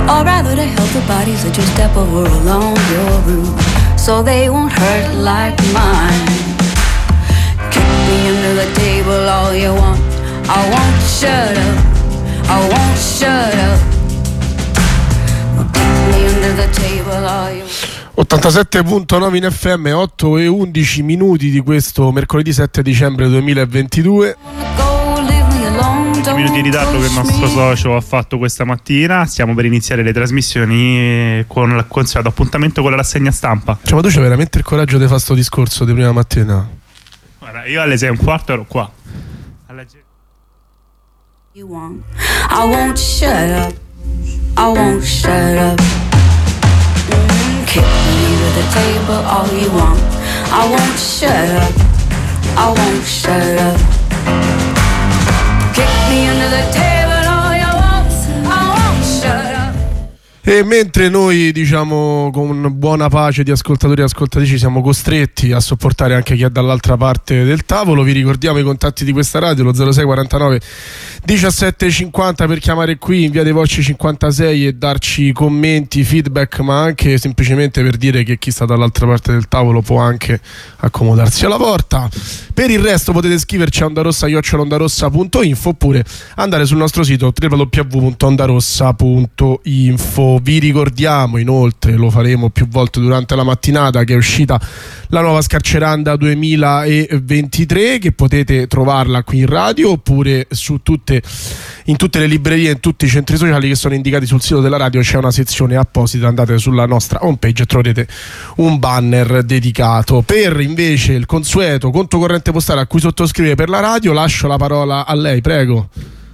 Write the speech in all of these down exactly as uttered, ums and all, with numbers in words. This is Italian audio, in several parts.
or rather to help the bodies that you step over along your route, so they won't hurt like mine. Kick me under the table all you want, I won't shut up, I won't shut up. Kick me under the table all you want. ottantasette virgola nove in F M, otto e undici minuti di questo mercoledì sette dicembre duemilaventidue. Minuti di ritardo che il nostro socio ha fatto questa mattina. Stiamo per iniziare le trasmissioni con il consueto appuntamento con la rassegna stampa. Cioè, ma tu c'hai veramente il coraggio di fare sto discorso di prima mattina? Guarda, io alle sei e un quarto ero qua a leggere. I won't shut up, I won't shut up. Mm, kick me to the table all you want, I won't shut up, I won't shut up. Kick me under the table all you want, I won't shut up. E mentre noi, diciamo, con buona pace di ascoltatori e ascoltatrici siamo costretti a sopportare anche chi è dall'altra parte del tavolo, vi ricordiamo i contatti di questa radio, lo zero sei quarantanove diciassette cinquanta per chiamare qui in via dei Vocci cinquantasei e darci commenti, feedback, ma anche semplicemente per dire che chi sta dall'altra parte del tavolo può anche accomodarsi alla porta. Per il resto potete scriverci a ondarossa chiocciola ondarossa punto info oppure andare sul nostro sito w w w punto ondarossa punto info. Vi ricordiamo inoltre, lo faremo più volte durante la mattinata, che è uscita la nuova Scarceranda duemilaventitré, che potete trovarla qui in radio oppure su tutte in tutte le librerie, in tutti i centri sociali che sono indicati sul sito della radio. C'è una sezione apposita, andate sulla nostra homepage e troverete un banner dedicato. Per invece il consueto conto corrente postale a cui sottoscrivere per la radio, lascio la parola a lei, prego.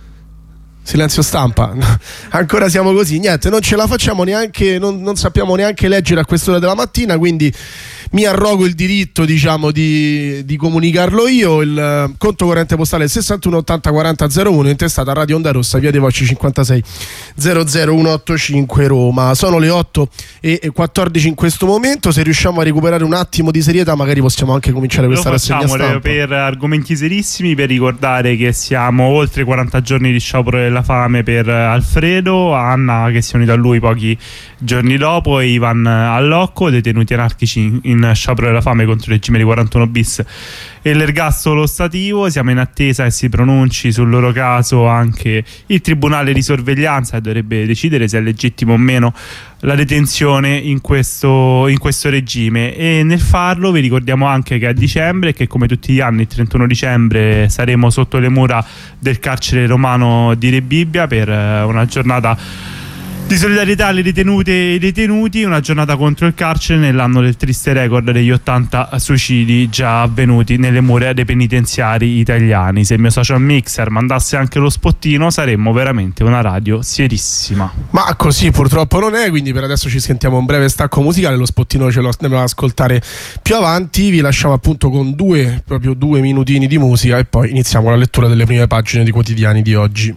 Silenzio stampa. Ancora siamo così, niente, non ce la facciamo neanche, non, non sappiamo neanche leggere a quest'ora della mattina, quindi mi arrogo il diritto, diciamo, di, di comunicarlo io. Il conto corrente postale è sessantuno ottanta quaranta zero uno, intestata a Radio Onda Rossa, via dei Vocci cinquantasei zero zero uno otto cinque Roma. Sono le otto e quattordici in questo momento. Se riusciamo a recuperare un attimo di serietà, magari possiamo anche cominciare questa rassegna stampa. Lo facciamo per argomenti serissimi, per ricordare che siamo oltre quaranta giorni di sciopero della fame per Alfredo, Anna che si è unita a lui pochi giorni dopo e Ivan Allocco, detenuti anarchici in sciopero della fame contro il regime di quarantuno bis e l'ergastolo ostativo. Siamo in attesa che si pronunci sul loro caso anche il tribunale di sorveglianza, che dovrebbe decidere se è legittimo o meno la detenzione in questo, in questo regime. E nel farlo vi ricordiamo anche che a dicembre, che come tutti gli anni il trentuno dicembre saremo sotto le mura del carcere romano di Rebibbia per una giornata di solidarietà alle detenute e ai detenuti, una giornata contro il carcere nell'anno del triste record degli ottanta suicidi già avvenuti nelle mura dei penitenziari italiani. Se il mio social mixer mandasse anche lo spottino, saremmo veramente una radio serissima. Ma così purtroppo non è, quindi per adesso ci sentiamo un breve stacco musicale, lo spottino ce lo andiamo ad ascoltare più avanti. Vi lasciamo appunto con due, proprio due minutini di musica e poi iniziamo la lettura delle prime pagine dei quotidiani di oggi.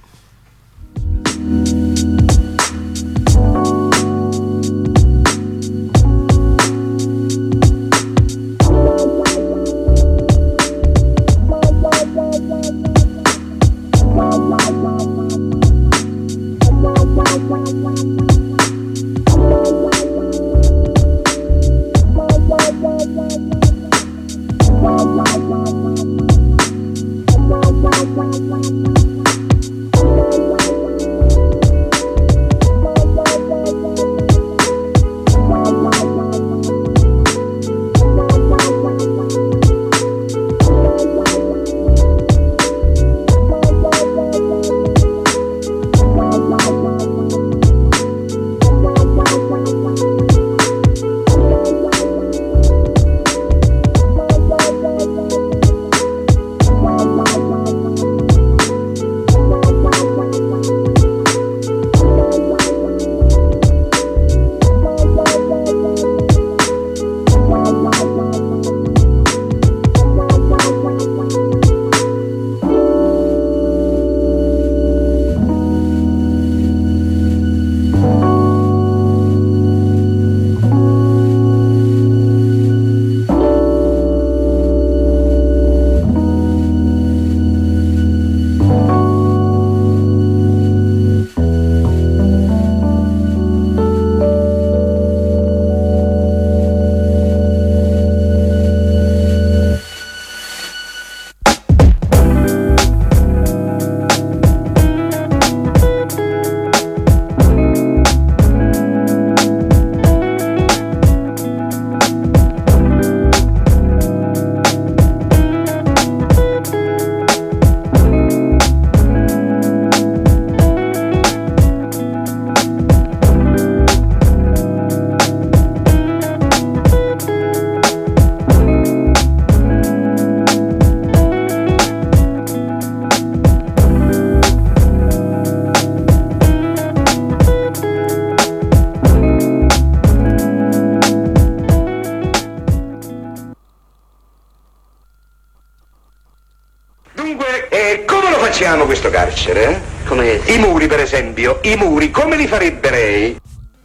si hanno questo carcere, eh? Come? I muri, per esempio, i muri, come li farebbe lei?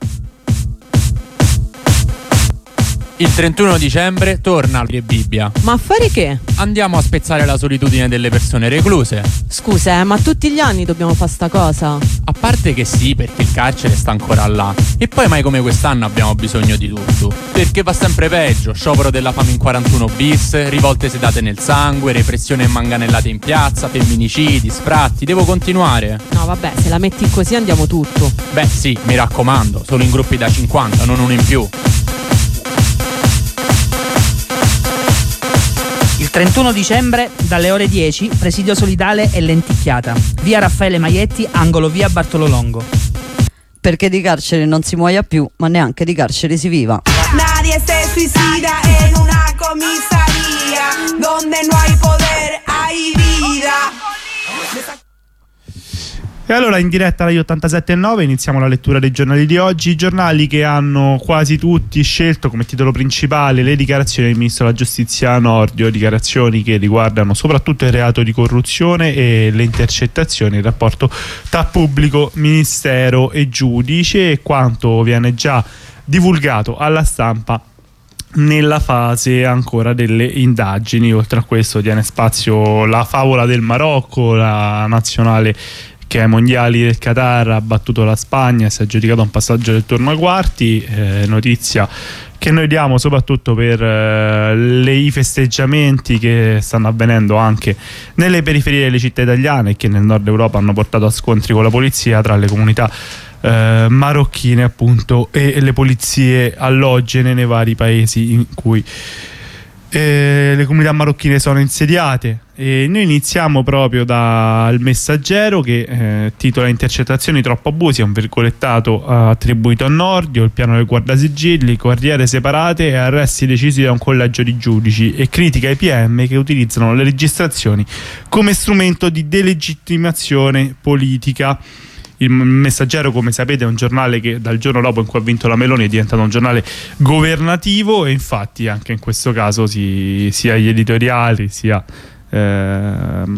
Il trentuno dicembre torna al Bibbia. Ma a fare che? Andiamo a spezzare la solitudine delle persone recluse. Scusa, eh, ma tutti gli anni dobbiamo fare sta cosa? A parte che sì, perché il carcere sta ancora là. E poi mai come quest'anno abbiamo bisogno di tutto. Perché va sempre peggio. Sciopero della fame in quarantuno bis, rivolte sedate nel sangue, repressione e manganellate in piazza, femminicidi, sfratti. Devo continuare? No, vabbè, se la metti così andiamo tutto. Beh sì, mi raccomando, solo in gruppi da cinquanta, non uno in più. Il trentuno dicembre, dalle ore dieci, presidio solidale e lenticchiata. Via Raffaele Maietti, angolo via Bartolo Longo. Perché di carcere non si muoia più, ma neanche di carcere si viva. Nadie se suicida en una comisaría donde no hay poder, hay vida. E allora in diretta alla ottantasette e nove iniziamo la lettura dei giornali di oggi, giornali che hanno quasi tutti scelto come titolo principale le dichiarazioni del Ministro della Giustizia Nordio, dichiarazioni che riguardano soprattutto il reato di corruzione e le intercettazioni, il rapporto tra pubblico ministero e giudice e quanto viene già divulgato alla stampa nella fase ancora delle indagini. Oltre a questo tiene spazio la favola del Marocco, la nazionale che ai mondiali del Qatar ha battuto la Spagna e si è aggiudicato un passaggio del turno ai quarti, eh, notizia che noi diamo soprattutto per eh, le, i festeggiamenti che stanno avvenendo anche nelle periferie delle città italiane e che nel nord Europa hanno portato a scontri con la polizia tra le comunità eh, marocchine appunto e le polizie allogene nei vari paesi in cui Eh, le comunità marocchine sono insediate. E noi iniziamo proprio dal Messaggero che eh, titola intercettazioni troppo abusi, è un virgolettato eh, attribuito a Nordio, il piano del guardasigilli, carriere separate e arresti decisi da un collegio di giudici e critica ai P M che utilizzano le registrazioni come strumento di delegittimazione politica. Il Messaggero, come sapete, è un giornale che dal giorno dopo in cui ha vinto la Meloni è diventato un giornale governativo e infatti anche in questo caso si, sia gli editoriali sia, ehm,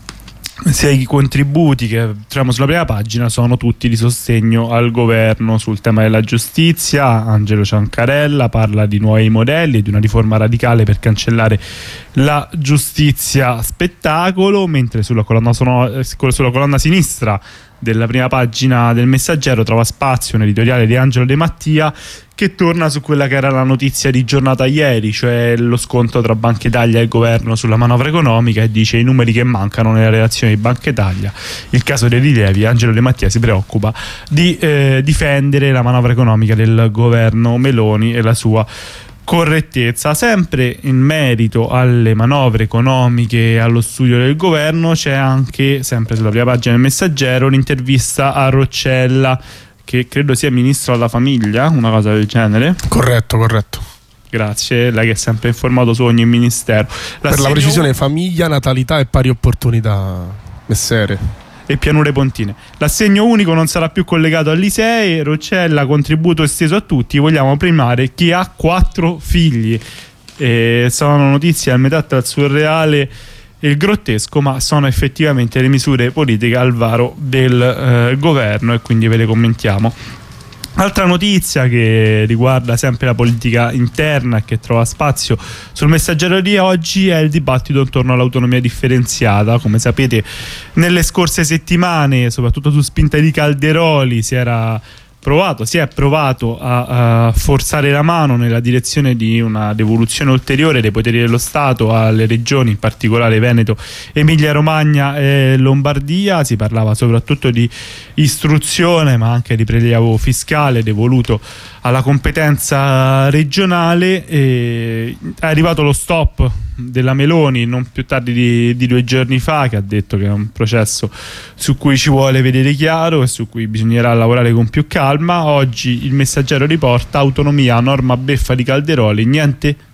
sia i contributi che troviamo sulla prima pagina sono tutti di sostegno al governo sul tema della giustizia. Angelo Ciancarella parla di nuovi modelli e di una riforma radicale per cancellare la giustizia spettacolo, mentre sulla colonna, sonora, sulla colonna sinistra della prima pagina del Messaggero trova spazio un editoriale di Angelo De Mattia che torna su quella che era la notizia di giornata ieri, cioè lo scontro tra Banca Italia e il governo sulla manovra economica, e dice i numeri che mancano nella relazione di Banca Italia. Il caso dei rilievi, Angelo De Mattia si preoccupa di eh, difendere la manovra economica del governo Meloni e la sua correttezza. Sempre in merito alle manovre economiche e allo studio del governo c'è anche, sempre sulla prima pagina del Messaggero, un'intervista a Roccella, che credo sia ministro alla famiglia, una cosa del genere. Corretto, corretto. Grazie, lei che è sempre informato su ogni ministero. La per la precisione famiglia, natalità e pari opportunità, messere e pianure pontine. L'assegno unico non sarà più collegato all'I S E E, Roccella, contributo esteso a tutti, vogliamo premiare chi ha quattro figli. E sono notizie a metà tra il surreale e il grottesco, ma sono effettivamente le misure politiche al varo del eh, governo e quindi ve le commentiamo. Altra notizia che riguarda sempre la politica interna e che trova spazio sul Messaggero di oggi è il dibattito intorno all'autonomia differenziata. Come sapete, nelle scorse settimane, soprattutto su spinta di Calderoli, si era provato, si è provato a, a forzare la mano nella direzione di una devoluzione ulteriore dei poteri dello Stato alle regioni, in particolare Veneto, Emilia Romagna e Lombardia. Si parlava soprattutto di istruzione, ma anche di prelievo fiscale devoluto alla competenza regionale. E è arrivato lo stop della Meloni non più tardi di, di due giorni fa, che ha detto che è un processo su cui ci vuole vedere chiaro e su cui bisognerà lavorare con più calma. Oggi il Messaggero riporta autonomia, norma beffa di Calderoli, niente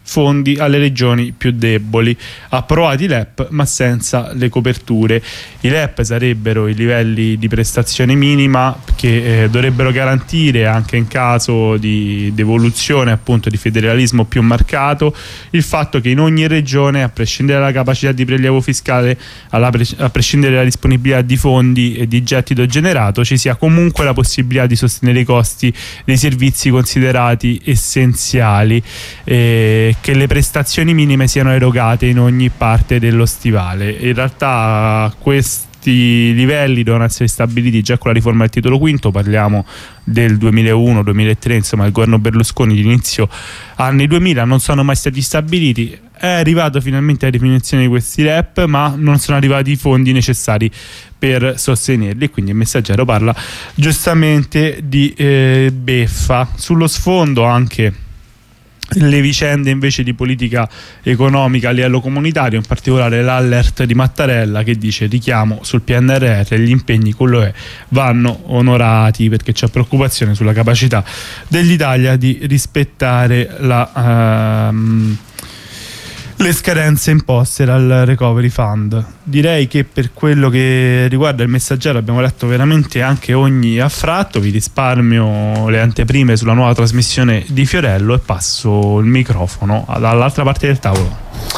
fondi alle regioni più deboli. Approvati i L E P ma senza le coperture. I L E P sarebbero i livelli di prestazione minima che eh, dovrebbero garantire, anche in caso di devoluzione appunto di federalismo più marcato, il fatto che in ogni regione, a prescindere dalla capacità di prelievo fiscale, alla pre- a prescindere dalla disponibilità di fondi e di gettito generato, ci sia comunque la possibilità di sostenere i costi dei servizi considerati essenziali, eh, che le prestazioni minime siano erogate in ogni parte dello stivale. In realtà questi livelli devono essere stabiliti già con la riforma del titolo quinto, parliamo del duemilauno duemilatré, insomma il governo Berlusconi di inizio anni duemila, non sono mai stati stabiliti. È arrivato finalmente la definizione di questi R E P, ma non sono arrivati i fondi necessari per sostenerli, quindi il Messaggero parla giustamente di eh, beffa. Sullo sfondo anche le vicende invece di politica economica a livello comunitario, in particolare l'allert di Mattarella che dice: richiamo sul P N R R, gli impegni con l'U E vanno onorati, perché c'è preoccupazione sulla capacità dell'Italia di rispettare la uh, le scadenze imposte dal Recovery Fund. Direi che per quello che riguarda il Messaggero abbiamo letto veramente anche ogni affratto. Vi risparmio le anteprime sulla nuova trasmissione di Fiorello e passo il microfono dall'altra parte del tavolo,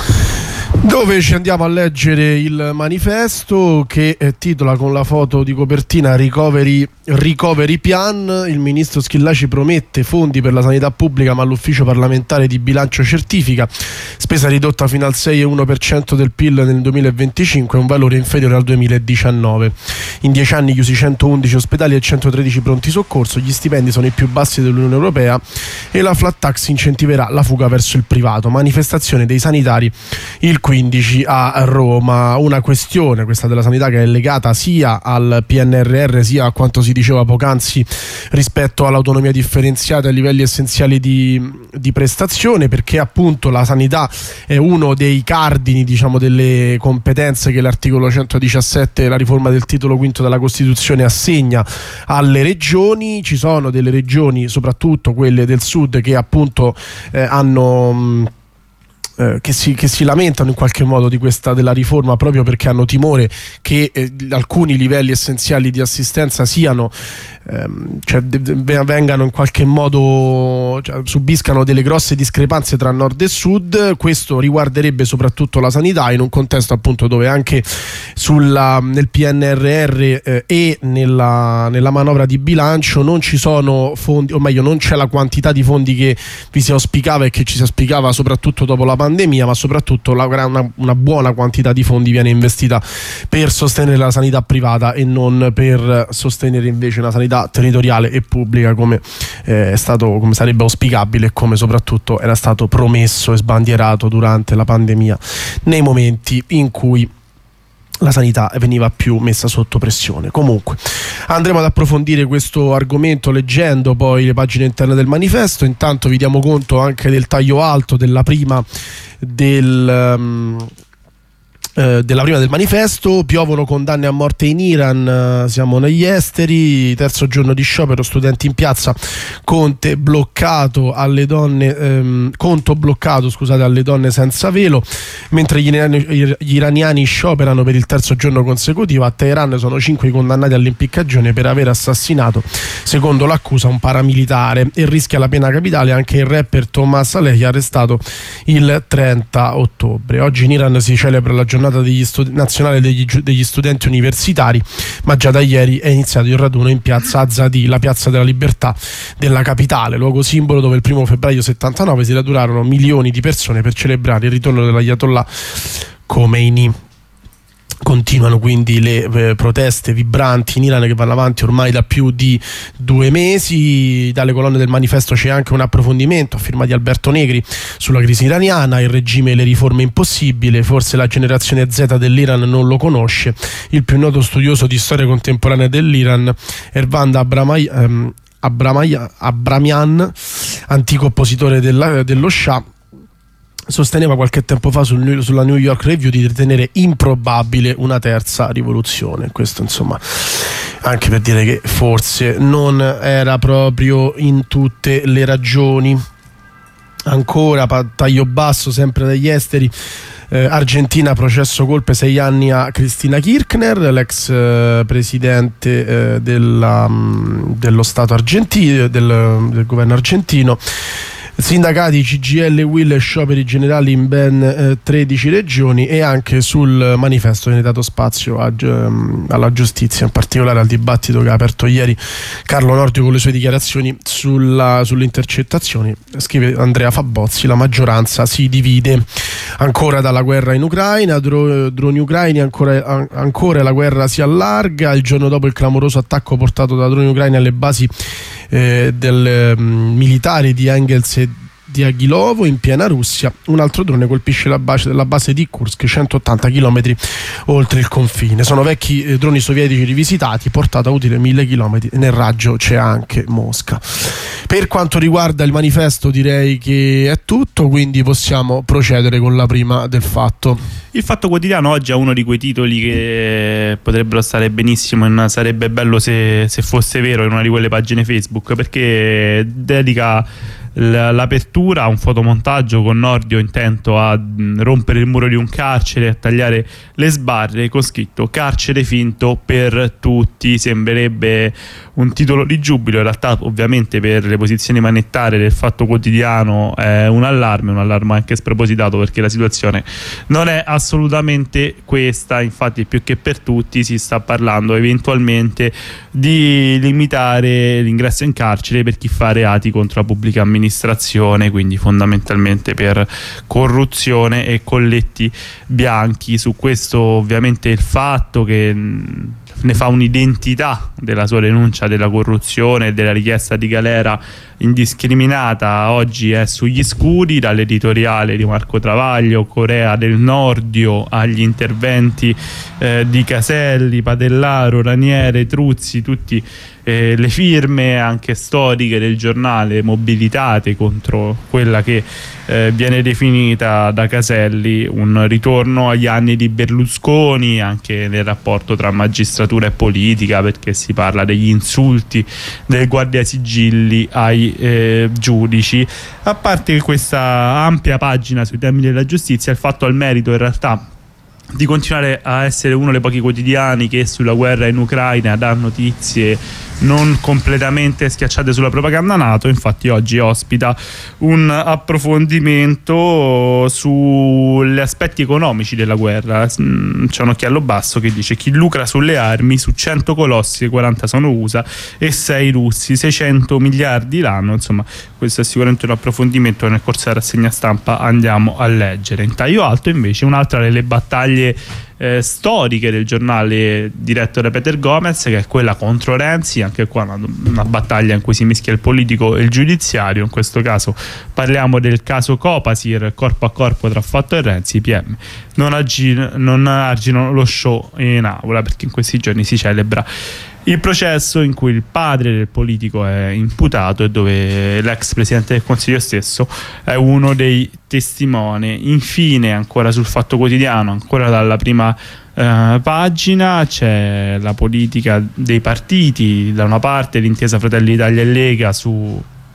dove ci andiamo a leggere il manifesto che eh, titola con la foto di copertina Recovery, Recovery Plan. Il ministro Schillaci promette fondi per la sanità pubblica, ma l'ufficio parlamentare di bilancio certifica spesa ridotta fino al sei virgola uno per cento del P I L nel duemilaventicinque, un valore inferiore al duemiladiciannove. In dieci anni chiusi centoundici ospedali e centotredici pronti soccorso, gli stipendi sono i più bassi dell'Unione Europea e la flat tax incentiverà la fuga verso il privato. Manifestazione dei sanitari il quindici a Roma. Una questione, questa della sanità, che è legata sia al P N R R sia a quanto si diceva poc'anzi rispetto all'autonomia differenziata e ai livelli essenziali di, di prestazione, perché appunto la sanità è uno dei cardini, diciamo, delle competenze che l'articolo centodiciassette, la riforma del titolo quinto della Costituzione, assegna alle regioni. Ci sono delle regioni, soprattutto quelle del sud, che appunto eh, hanno mh, Che si, che si lamentano in qualche modo di questa della riforma, proprio perché hanno timore che eh, alcuni livelli essenziali di assistenza siano ehm, cioè de, de, vengano in qualche modo, cioè, subiscano delle grosse discrepanze tra nord e sud. Questo riguarderebbe soprattutto la sanità, in un contesto appunto dove anche sulla, nel P N R R eh, e nella, nella manovra di bilancio non ci sono fondi, o meglio non c'è la quantità di fondi che vi si auspicava e che ci si auspicava soprattutto dopo la pandemia, ma soprattutto la, una, una buona quantità di fondi viene investita per sostenere la sanità privata e non per sostenere invece una sanità territoriale e pubblica, come eh, è stato, come sarebbe auspicabile e come soprattutto era stato promesso e sbandierato durante la pandemia, nei momenti in cui la sanità veniva più messa sotto pressione. Comunque andremo ad approfondire questo argomento leggendo poi le pagine interne del manifesto. Intanto vi diamo conto anche del taglio alto della prima del um, Eh, della prima del manifesto. Piovono condanne a morte in Iran, eh, siamo negli esteri, terzo giorno di sciopero, studenti in piazza, Conte bloccato alle donne ehm, conto bloccato scusate alle donne senza velo. Mentre gli iraniani, gli iraniani scioperano per il terzo giorno consecutivo, a Teheran sono cinque i condannati all'impiccagione per aver assassinato, secondo l'accusa, un paramilitare, e rischia la pena capitale anche il rapper Thomas Alehi, arrestato il trenta ottobre. Oggi in Iran si celebra la giornata Degli studi- nazionale degli, degli studenti universitari, ma già da ieri è iniziato il raduno in piazza Azadi, la piazza della libertà della capitale, luogo simbolo dove il primo febbraio settantanove si radunarono milioni di persone per celebrare il ritorno dell'Ayatollah Khomeini. Continuano quindi le eh, proteste vibranti in Iran, che vanno avanti ormai da più di due mesi. Dalle colonne del manifesto c'è anche un approfondimento a firma di Alberto Negri sulla crisi iraniana, il regime e le riforme impossibili, forse la generazione Z dell'Iran non lo conosce. Il più noto studioso di storia contemporanea dell'Iran, Ervand Abramay, ehm, Abramay, Abramian, antico oppositore della, dello Shah, sosteneva qualche tempo fa sul, sulla New York Review di ritenere improbabile una terza rivoluzione. Questo insomma anche per dire che forse non era proprio in tutte le ragioni. Ancora pa- taglio basso sempre dagli esteri. Eh, Argentina, processo colpe, sei anni a Cristina Kirchner, l'ex eh, presidente eh, della, mh, dello Stato argentino, del, del governo argentino. Sindacati, C G I L, U I L e scioperi generali in ben eh, tredici regioni, e anche sul manifesto viene dato spazio a, um, alla giustizia, in particolare al dibattito che ha aperto ieri Carlo Nordio con le sue dichiarazioni sulla, sulle intercettazioni. Scrive Andrea Fabozzi: la maggioranza si divide. Ancora dalla guerra in Ucraina, dro, droni ucraini, ancora, an, ancora la guerra si allarga. Il giorno dopo il clamoroso attacco portato da droni ucraini alle basi eh, del um, militare di Engels e di Aghilovo in piena Russia, un altro drone colpisce la base, la base di Kursk, centottanta chilometri oltre il confine. Sono vecchi eh, droni sovietici rivisitati, portata utile mille chilometri, nel raggio c'è anche Mosca. Per quanto riguarda il manifesto direi che è tutto, quindi possiamo procedere con la prima del Fatto. Il Fatto Quotidiano oggi ha uno di quei titoli che potrebbero stare benissimo, e sarebbe bello se, se fosse vero, in una di quelle pagine Facebook, perché dedica l'apertura a un fotomontaggio con Nordio intento a rompere il muro di un carcere, a tagliare le sbarre, con scritto "carcere finto per tutti". Sembrerebbe un titolo di giubilo, in realtà ovviamente per le posizioni manettarie del Fatto Quotidiano è un allarme, un allarme anche spropositato, perché la situazione non è assolutamente questa. Infatti più che per tutti si sta parlando eventualmente di limitare l'ingresso in carcere per chi fa reati contro la pubblica amministrazione, quindi fondamentalmente per corruzione e colletti bianchi. Su questo ovviamente il Fatto, che ne fa un'identità della sua denuncia della corruzione e della richiesta di galera indiscriminata, oggi è sugli scudi, dall'editoriale di Marco Travaglio, Corea del Nordio, agli interventi eh, di Caselli, Padellaro, Raniere, Truzzi, tutti eh, le firme anche storiche del giornale mobilitate contro quella che eh, viene definita da Caselli un ritorno agli anni di Berlusconi, anche nel rapporto tra magistratura e politica, perché si parla degli insulti del guardiasigilli ai Eh, giudici. A parte questa ampia pagina sui temi della giustizia, il Fatto ha il merito in realtà di continuare a essere uno dei pochi quotidiani che sulla guerra in Ucraina dà notizie non completamente schiacciate sulla propaganda NATO. Infatti oggi ospita un approfondimento sugli aspetti economici della guerra. C'è un occhiello basso che dice: chi lucra sulle armi, su cento colossi quaranta sono U S A e sei russi, seicento miliardi l'anno. Insomma, questo è sicuramente un approfondimento che nel corso della rassegna stampa andiamo a leggere. In taglio alto invece un'altra delle battaglie Eh, storiche del giornale diretto da Peter Gomez, che è quella contro Renzi. Anche qua una, una battaglia in cui si mischia il politico e il giudiziario. In questo caso parliamo del caso Copasir, corpo a corpo tra Fatto e Renzi. I P M non, agi, non arginano lo show in aula, perché in questi giorni si celebra il processo in cui il padre del politico è imputato e dove l'ex presidente del Consiglio stesso è uno dei testimoni. Infine, ancora sul Fatto Quotidiano, ancora dalla prima eh, pagina, c'è la politica dei partiti. Da una parte l'intesa Fratelli d'Italia e Lega su,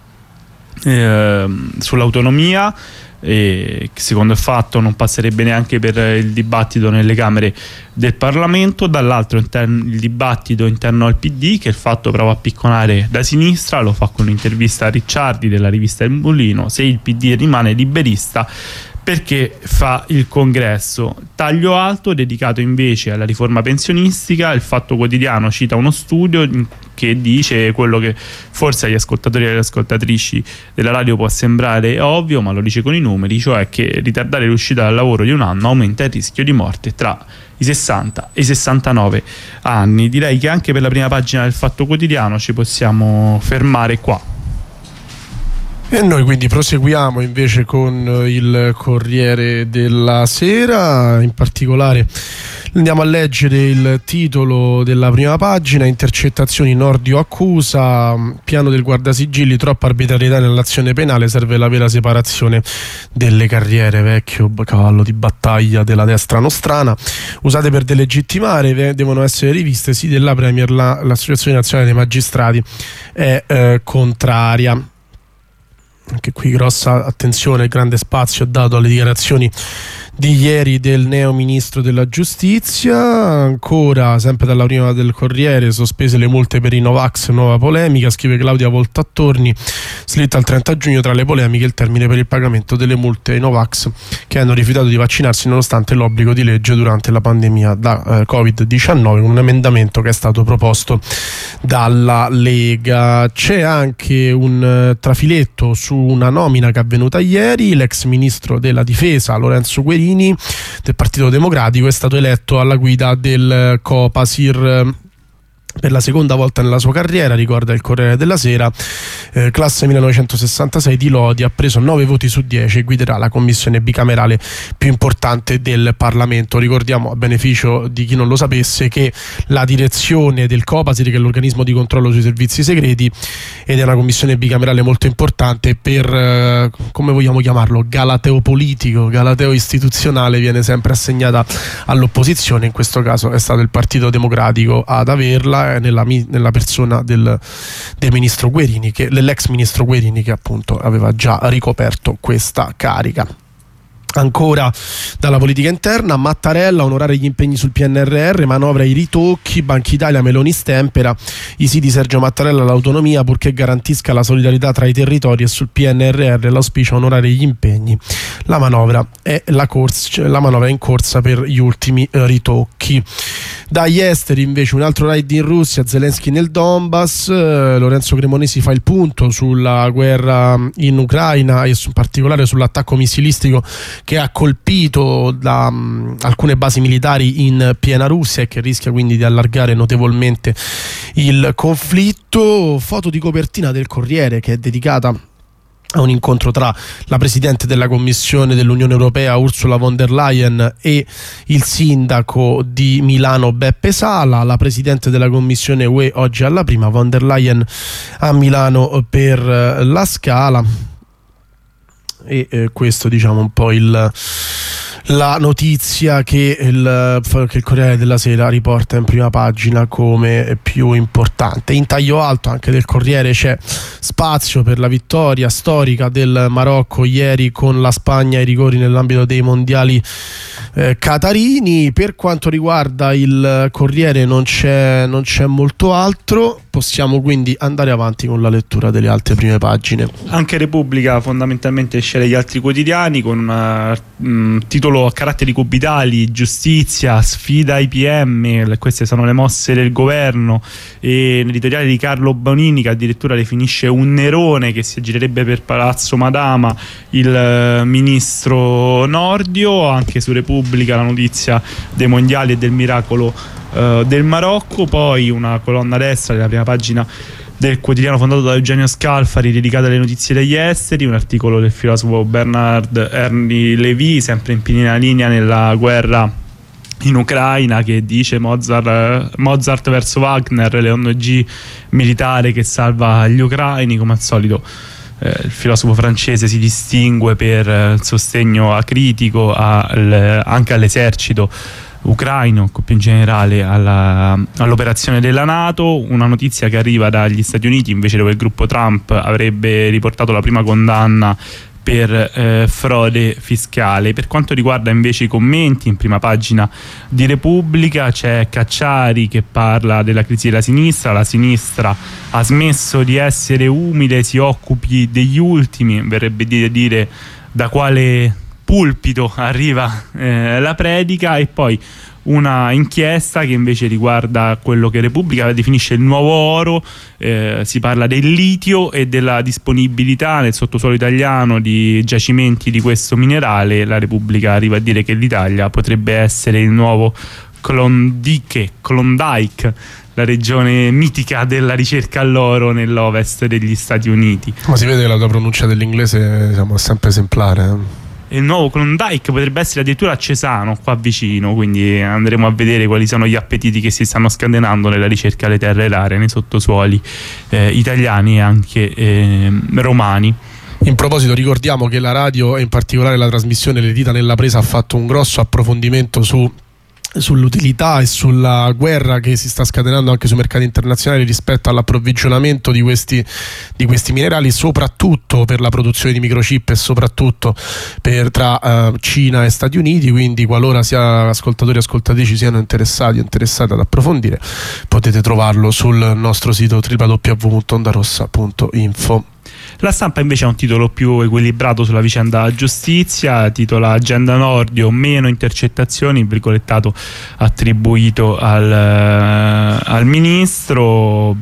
eh, sull'autonomia, e che secondo il Fatto non passerebbe neanche per il dibattito nelle Camere del Parlamento. Dall'altro il dibattito interno al P D, che il Fatto prova a picconare da sinistra, lo fa con un'intervista a Ricciardi della rivista Il Mulino: se il P D rimane liberista perché fa il congresso. Taglio alto dedicato invece alla riforma pensionistica. Il Fatto Quotidiano cita uno studio che dice quello che forse agli ascoltatori e alle ascoltatrici della radio può sembrare ovvio, ma lo dice con i numeri, cioè che ritardare l'uscita dal lavoro di un anno aumenta il rischio di morte tra i sessanta e i sessantanove anni. Direi che anche per la prima pagina del Fatto Quotidiano ci possiamo fermare qua. E noi quindi proseguiamo invece con il Corriere della Sera. In particolare andiamo a leggere il titolo della prima pagina: intercettazioni, Nordio accusa, piano del guardasigilli, troppa arbitrarietà nell'azione penale, serve la vera separazione delle carriere. Vecchio cavallo di battaglia della destra nostrana, usate per delegittimare, devono essere riviste. Sì, della Premier la, l'Associazione Nazionale dei Magistrati è eh, contraria. Anche qui grossa attenzione, grande spazio dato alle dichiarazioni di ieri del neo ministro della giustizia. Ancora sempre dalla prima del Corriere, sospese le multe per i Novax, nuova polemica, scrive Claudia Voltattorni, slitta al trenta giugno tra le polemiche il termine per il pagamento delle multe ai Novax che hanno rifiutato di vaccinarsi nonostante l'obbligo di legge durante la pandemia da eh, covid diciannove, con un emendamento che è stato proposto dalla Lega. C'è anche un uh, trafiletto su una nomina che è avvenuta ieri. L'ex ministro della difesa Lorenzo Guerini del Partito Democratico è stato eletto alla guida del Copasir per la seconda volta nella sua carriera, ricorda il Corriere della Sera. Eh, classe millenovecentosessantasei di Lodi, ha preso nove voti su dieci e guiderà la commissione bicamerale più importante del Parlamento. Ricordiamo, a beneficio di chi non lo sapesse, che la direzione del Copasir, che è l'organismo di controllo sui servizi segreti, ed è una commissione bicamerale molto importante per, eh, come vogliamo chiamarlo, galateo politico, galateo istituzionale, viene sempre assegnata all'opposizione. In questo caso è stato il Partito Democratico ad averla, Nella, nella persona del, del ministro Guerini, che, dell'ex ministro Guerini, che appunto aveva già ricoperto questa carica. Ancora dalla politica interna, Mattarella, onorare gli impegni sul P N R R, manovra i ritocchi, Banca Italia, Meloni stempera, i sì di Sergio Mattarella all'autonomia purché garantisca la solidarietà tra i territori, e sul P N R R l'auspicio a onorare gli impegni. La manovra è, la corsa, cioè la manovra è in corsa per gli ultimi eh, ritocchi. Dagli esteri invece un altro raid in Russia, Zelensky nel Donbass, eh, Lorenzo Cremonesi fa il punto sulla guerra in Ucraina e in particolare sull'attacco missilistico che ha colpito da, um, alcune basi militari in piena Russia e che rischia quindi di allargare notevolmente il conflitto. Foto di copertina del Corriere che è dedicata a un incontro tra la Presidente della Commissione dell'Unione Europea Ursula von der Leyen e il sindaco di Milano Beppe Sala. La Presidente della Commissione U E oggi alla prima, von der Leyen a Milano per la Scala. E eh, questo, diciamo, un po' il, la notizia che il, che il Corriere della Sera riporta in prima pagina come più importante. In taglio alto anche del Corriere c'è spazio per la vittoria storica del Marocco ieri con la Spagna ai rigori nell'ambito dei mondiali eh, qatarini. Per quanto riguarda il Corriere non c'è, non c'è molto altro, possiamo quindi andare avanti con la lettura delle altre prime pagine. Anche Repubblica fondamentalmente sceglie gli altri quotidiani con un titolo a caratteri cubitali: giustizia, sfida ai P M, queste sono le mosse del governo, e l'editoriale di Carlo Bonini che addirittura definisce un Nerone che si aggirerebbe per Palazzo Madama il ministro Nordio. Anche su Repubblica la notizia dei mondiali e del miracolo uh, del Marocco. Poi una colonna destra della prima pagina del quotidiano fondato da Eugenio Scalfari dedicata alle notizie degli esteri, un articolo del filosofo Bernard Ernie Levy, sempre in piena linea nella guerra in Ucraina, che dice Mozart, Mozart verso Wagner, le O N G militare che salva gli ucraini. Come al solito eh, il filosofo francese si distingue per eh, il sostegno acritico al, anche all'esercito ucraino, più in generale alla, all'operazione della NATO. Una notizia che arriva dagli Stati Uniti invece, dove il gruppo Trump avrebbe riportato la prima condanna per eh, frode fiscale. Per quanto riguarda invece i commenti, in prima pagina di Repubblica c'è Cacciari che parla della crisi della sinistra. La sinistra ha smesso di essere umile, si occupi degli ultimi, verrebbe dire, dire da quale pulpito arriva eh, la predica. E poi una inchiesta che invece riguarda quello che Repubblica definisce il nuovo oro. Eh, si parla del litio e della disponibilità nel sottosuolo italiano di giacimenti di questo minerale. La Repubblica arriva a dire che l'Italia potrebbe essere il nuovo Klondike, Klondike, la regione mitica della ricerca all'oro nell'ovest degli Stati Uniti. Ma si vede che la tua pronuncia dell'inglese, diciamo, è sempre esemplare. Il nuovo Klondike potrebbe essere addirittura a Cesano, qua vicino, quindi andremo a vedere quali sono gli appetiti che si stanno scatenando nella ricerca alle terre rare, nei sottosuoli eh, italiani e anche eh, romani. In proposito, ricordiamo che la radio e in particolare la trasmissione Le dita nella presa ha fatto un grosso approfondimento su sull'utilità e sulla guerra che si sta scatenando anche sui mercati internazionali rispetto all'approvvigionamento di questi, di questi minerali, soprattutto per la produzione di microchip e soprattutto per, tra uh, Cina e Stati Uniti. Quindi qualora sia ascoltatori e ascoltatrici siano interessati o interessati ad approfondire, potete trovarlo sul nostro sito w w w punto ondarossa punto info. La Stampa invece ha un titolo più equilibrato sulla vicenda giustizia, titola Agenda Nordio, meno intercettazioni, il virgolettato attribuito al, al ministro.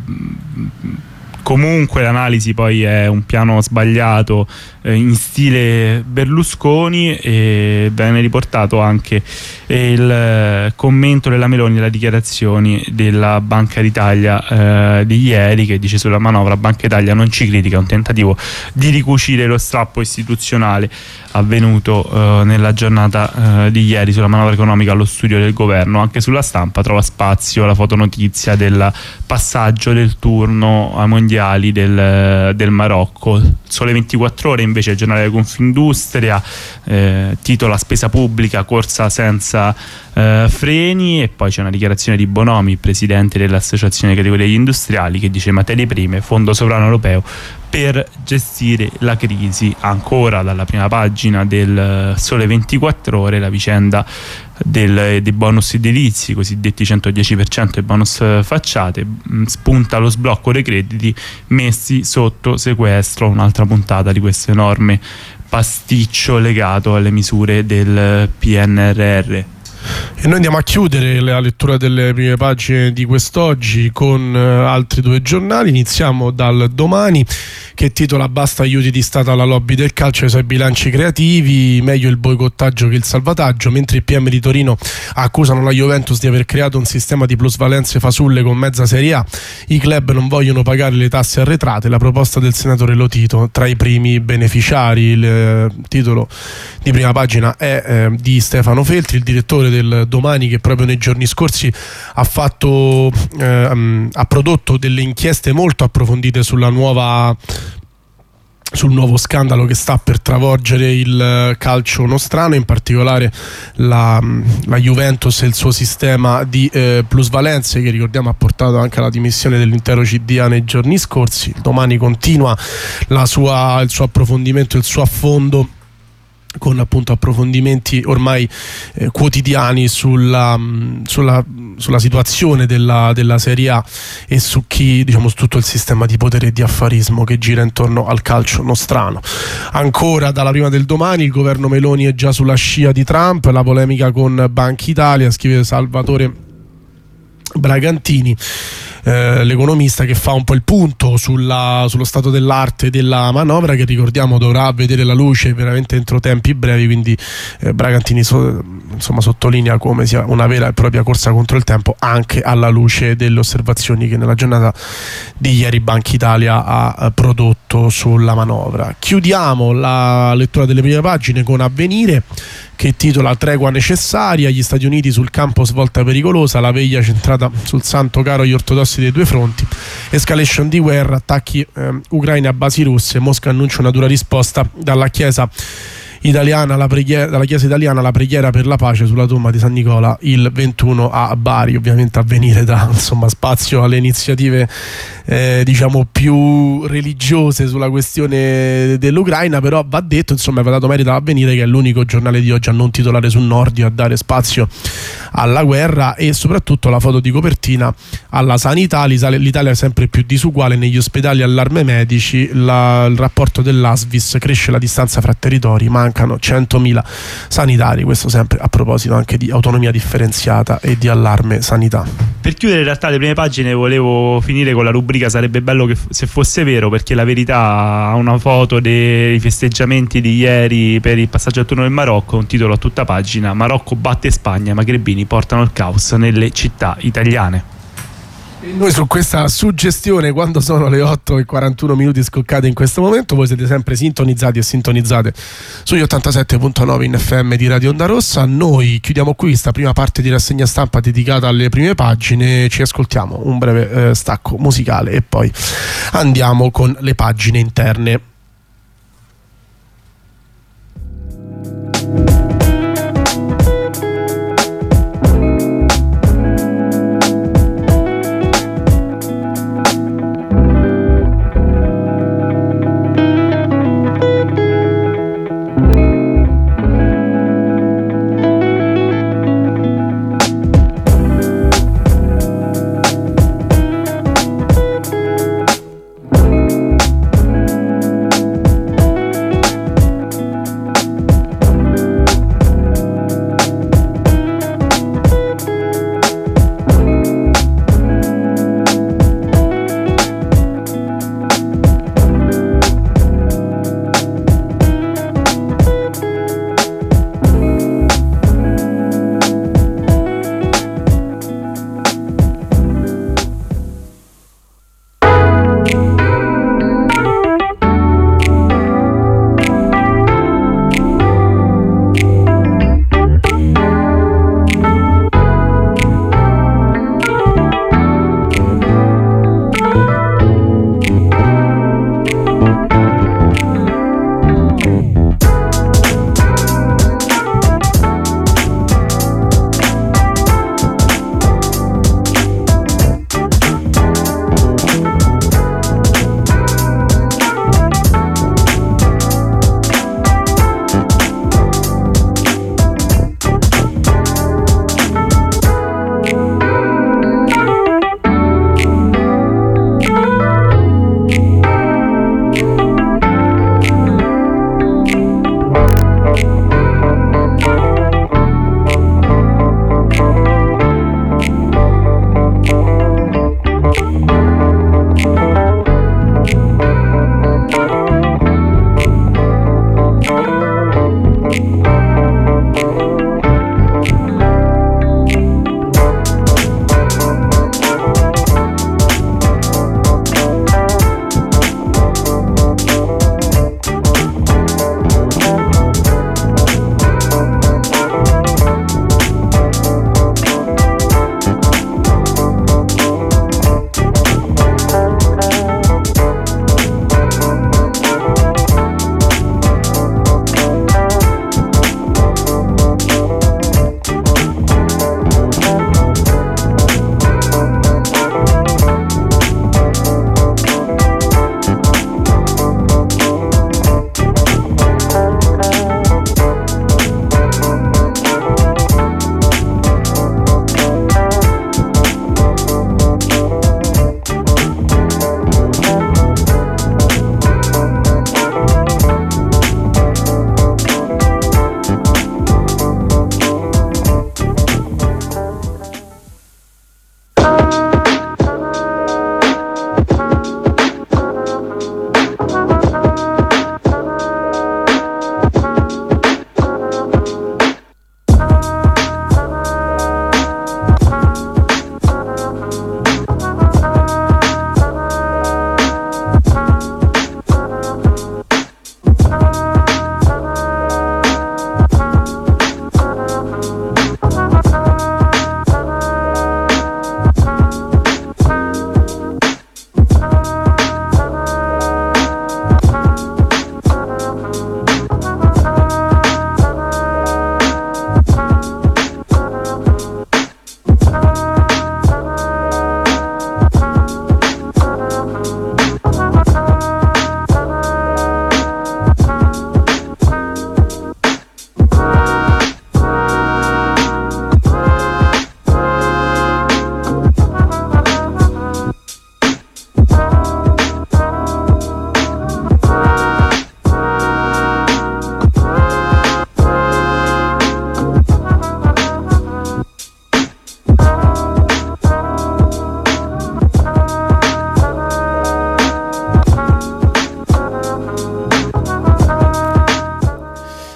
Comunque l'analisi poi è un piano sbagliato eh, in stile Berlusconi, e viene riportato anche eh, il eh, commento della Meloni delle dichiarazioni della Banca d'Italia eh, di ieri, che dice: sulla manovra Banca d'Italia non ci critica, un tentativo di ricucire lo strappo istituzionale avvenuto eh, nella giornata eh, di ieri sulla manovra economica allo studio del governo. Anche sulla Stampa trova spazio la fotonotizia del passaggio del turno ai mondiali del, del Marocco. Sole ventiquattro Ore invece, il giornale Confindustria eh, titola Spesa pubblica, corsa senza eh, freni, e poi c'è una dichiarazione di Bonomi, presidente dell'Associazione Categorie Industriali, che dice: materie prime, fondo sovrano europeo per gestire la crisi. Ancora dalla prima pagina del Sole ventiquattro Ore la vicenda del, dei bonus edilizi, cosiddetti centodieci per cento e bonus facciate. Spunta lo sblocco dei crediti messi sotto sequestro, un'altra puntata di questo enorme pasticcio legato alle misure del P N R R. E noi andiamo a chiudere la lettura delle prime pagine di quest'oggi con uh, altri due giornali. Iniziamo dal Domani, che titola Basta aiuti di Stato alla lobby del calcio e ai suoi bilanci creativi, meglio il boicottaggio che il salvataggio. Mentre i P M di Torino accusano la Juventus di aver creato un sistema di plusvalenze fasulle con mezza Serie A, i club non vogliono pagare le tasse arretrate, la proposta del senatore Lotito tra i primi beneficiari. Il eh, titolo di prima pagina è eh, di Stefano Feltri, il direttore del Domani, che proprio nei giorni scorsi ha fatto eh, ha prodotto delle inchieste molto approfondite sulla nuova sul nuovo scandalo che sta per travolgere il calcio nostrano, in particolare la, la Juventus e il suo sistema di eh, plusvalenze, che ricordiamo ha portato anche alla dimissione dell'intero C D A nei giorni scorsi. Il Domani continua la sua, il suo approfondimento, il suo affondo, con appunto approfondimenti ormai eh, quotidiani sulla, sulla, sulla situazione della, della Serie A e su chi, diciamo, su tutto il sistema di potere e di affarismo che gira intorno al calcio nostrano. Ancora dalla prima del Domani, il governo Meloni è già sulla scia di Trump, la polemica con Banca Italia, scrive Salvatore Bragantini. Eh, l'economista, che fa un po' il punto sulla, sullo stato dell'arte della manovra, che ricordiamo dovrà vedere la luce veramente entro tempi brevi. Quindi eh, Bragantini so, insomma, sottolinea come sia una vera e propria corsa contro il tempo, anche alla luce delle osservazioni che nella giornata di ieri Banca Italia ha prodotto sulla manovra. Chiudiamo la lettura delle prime pagine con Avvenire, che titola Tregua necessaria, gli Stati Uniti sul campo svolta pericolosa, la veglia centrata sul santo caro agli ortodossi dei due fronti, escalation di guerra, attacchi eh, ucraini a basi russe, Mosca annuncia una dura risposta dalla Chiesa italiana, la preghiera, dalla Chiesa italiana la preghiera per la pace sulla tomba di San Nicola il ventuno a Bari. Ovviamente Avvenire dà insomma spazio alle iniziative eh, diciamo più religiose sulla questione dell'Ucraina, però va detto, insomma, va dato merito a Avvenire, che è l'unico giornale di oggi a non titolare sul Nordio, a dare spazio alla guerra e soprattutto la foto di copertina alla sanità. L'Italia è sempre più disuguale negli ospedali, allarme medici, la, il rapporto dell'Asvis, cresce la distanza fra territori, mancano centomila sanitari. Questo sempre a proposito anche di autonomia differenziata e di allarme sanità. Per chiudere in realtà le prime pagine volevo finire con la rubrica Sarebbe bello che f- se fosse vero, perché La Verità ha una foto dei festeggiamenti di ieri per il passaggio al turno del Marocco, un titolo a tutta pagina: Marocco batte Spagna, magrebini portano il caos nelle città italiane. E noi su questa suggestione, quando sono le otto e quarantuno minuti scoccate in questo momento, voi siete sempre sintonizzati e sintonizzate sugli ottantasette virgola nove in F M di Radio Onda Rossa. Noi chiudiamo qui questa prima parte di rassegna stampa dedicata alle prime pagine, ci ascoltiamo un breve eh, stacco musicale e poi andiamo con le pagine interne.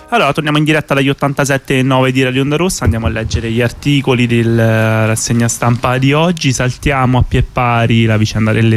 Allora, torniamo in diretta dagli ottantasette e nove di Radio Onda Rossa, andiamo a leggere gli articoli della rassegna stampa di oggi, saltiamo a pie pari la vicenda delle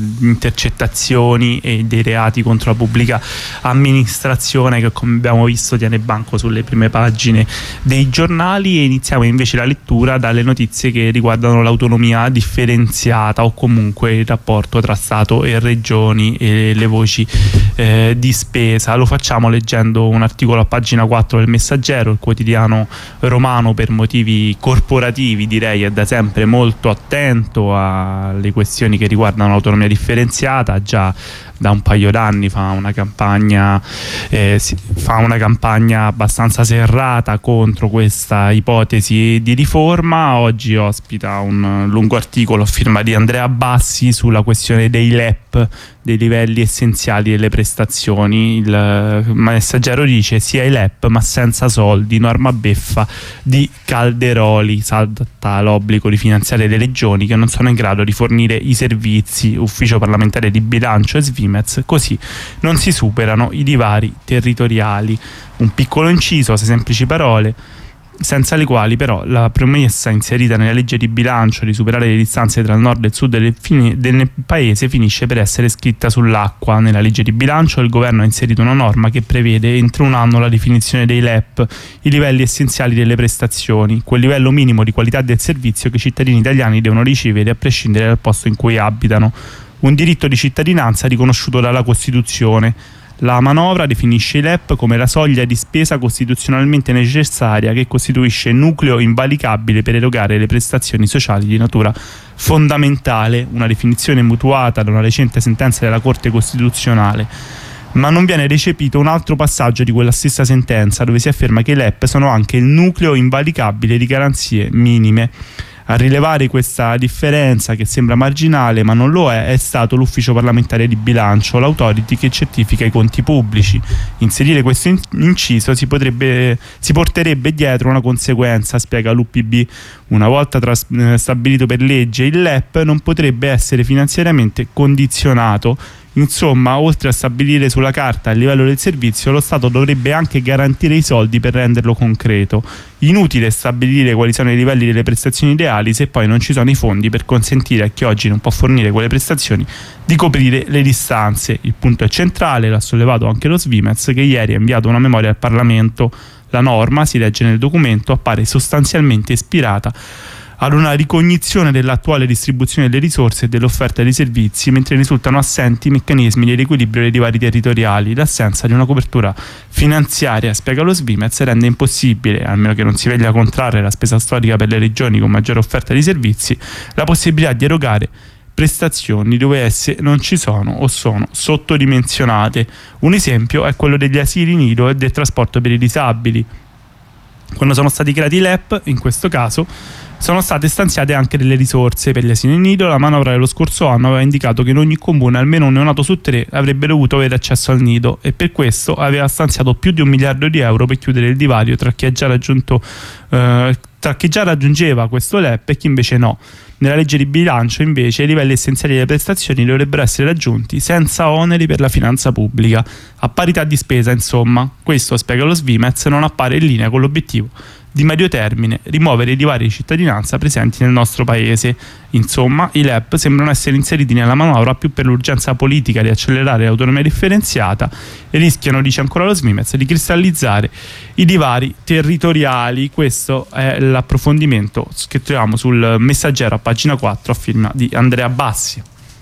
intercettazioni e dei reati contro la pubblica amministrazione che, come abbiamo visto, tiene banco sulle prime pagine dei giornali, e iniziamo invece la lettura dalle notizie che riguardano l'autonomia differenziata o comunque il rapporto tra Stato e Regioni e le voci eh, di spesa. Lo facciamo leggendo un articolo a pagina Pagina quattro del Messaggero, il quotidiano romano per motivi corporativi direi è da sempre molto attento alle questioni che riguardano l'autonomia differenziata. Già da un paio d'anni fa una campagna eh, fa una campagna abbastanza serrata contro questa ipotesi di riforma. Oggi ospita un lungo articolo a firma di Andrea Bassi sulla questione dei L E P, dei livelli essenziali delle prestazioni. Il Messaggero dice: sia i L E P ma senza soldi, norma beffa di Calderoli, salta l'obbligo di finanziare le regioni che non sono in grado di fornire i servizi, ufficio parlamentare di bilancio e Svimez, così non si superano i divari territoriali. Un piccolo inciso, a sei semplici parole, senza le quali però la promessa inserita nella legge di bilancio di superare le distanze tra il nord e il sud del, fini, del paese finisce per essere scritta sull'acqua. Nella legge di bilancio il governo ha inserito una norma che prevede entro un anno la definizione dei L E P, i livelli essenziali delle prestazioni, quel livello minimo di qualità del servizio che i cittadini italiani devono ricevere a prescindere dal posto in cui abitano, un diritto di cittadinanza riconosciuto dalla Costituzione. La manovra definisce i L E P come la soglia di spesa costituzionalmente necessaria che costituisce il nucleo invalicabile per erogare le prestazioni sociali di natura fondamentale, una definizione mutuata da una recente sentenza della Corte Costituzionale. Ma non viene recepito un altro passaggio di quella stessa sentenza, dove si afferma che i L E P sono anche il nucleo invalicabile di garanzie minime. A rilevare questa differenza, che sembra marginale ma non lo è, è stato l'Ufficio parlamentare di bilancio, l'autority che certifica i conti pubblici. Inserire questo inciso si, potrebbe, si porterebbe dietro una conseguenza, spiega l'U P B. Una volta tras- stabilito per legge, il L E P non potrebbe essere finanziariamente condizionato. Insomma, oltre a stabilire sulla carta il livello del servizio, lo Stato dovrebbe anche garantire i soldi per renderlo concreto. Inutile stabilire quali sono i livelli delle prestazioni ideali se poi non ci sono i fondi per consentire a chi oggi non può fornire quelle prestazioni di coprire le distanze. Il punto è centrale, l'ha sollevato anche lo Svimez, che ieri ha inviato una memoria al Parlamento. La norma, si legge nel documento, appare sostanzialmente ispirata ad una ricognizione dell'attuale distribuzione delle risorse e dell'offerta dei servizi, mentre risultano assenti i meccanismi di riequilibrio dei divari territoriali. L'assenza di una copertura finanziaria, spiega lo Svimez, rende impossibile, a meno che non si voglia contrarre la spesa storica per le regioni con maggiore offerta di servizi, la possibilità di erogare prestazioni dove esse non ci sono o sono sottodimensionate. Un esempio è quello degli asili nido e del trasporto per i disabili. Quando sono stati creati i L E P, in questo caso, sono state stanziate anche delle risorse per gli asili nido. La manovra dello scorso anno aveva indicato che in ogni comune almeno un neonato su tre avrebbe dovuto avere accesso al nido, e per questo aveva stanziato più di un miliardo di euro per chiudere il divario tra chi ha già raggiunto eh, tra chi già raggiungeva questo L E P e chi invece no. Nella legge di bilancio, invece, i livelli essenziali delle prestazioni dovrebbero essere raggiunti senza oneri per la finanza pubblica, a parità di spesa, insomma. Questo, spiega lo Svimez, non appare in linea con l'obiettivo di medio termine, rimuovere i divari di cittadinanza presenti nel nostro paese. Insomma, i L E P sembrano essere inseriti nella manovra più per l'urgenza politica di accelerare l'autonomia differenziata e rischiano, dice ancora lo Svimez, di cristallizzare i divari territoriali. Questo è l'approfondimento che troviamo sul Messaggero a pagina quattro a firma di Andrea Bassi.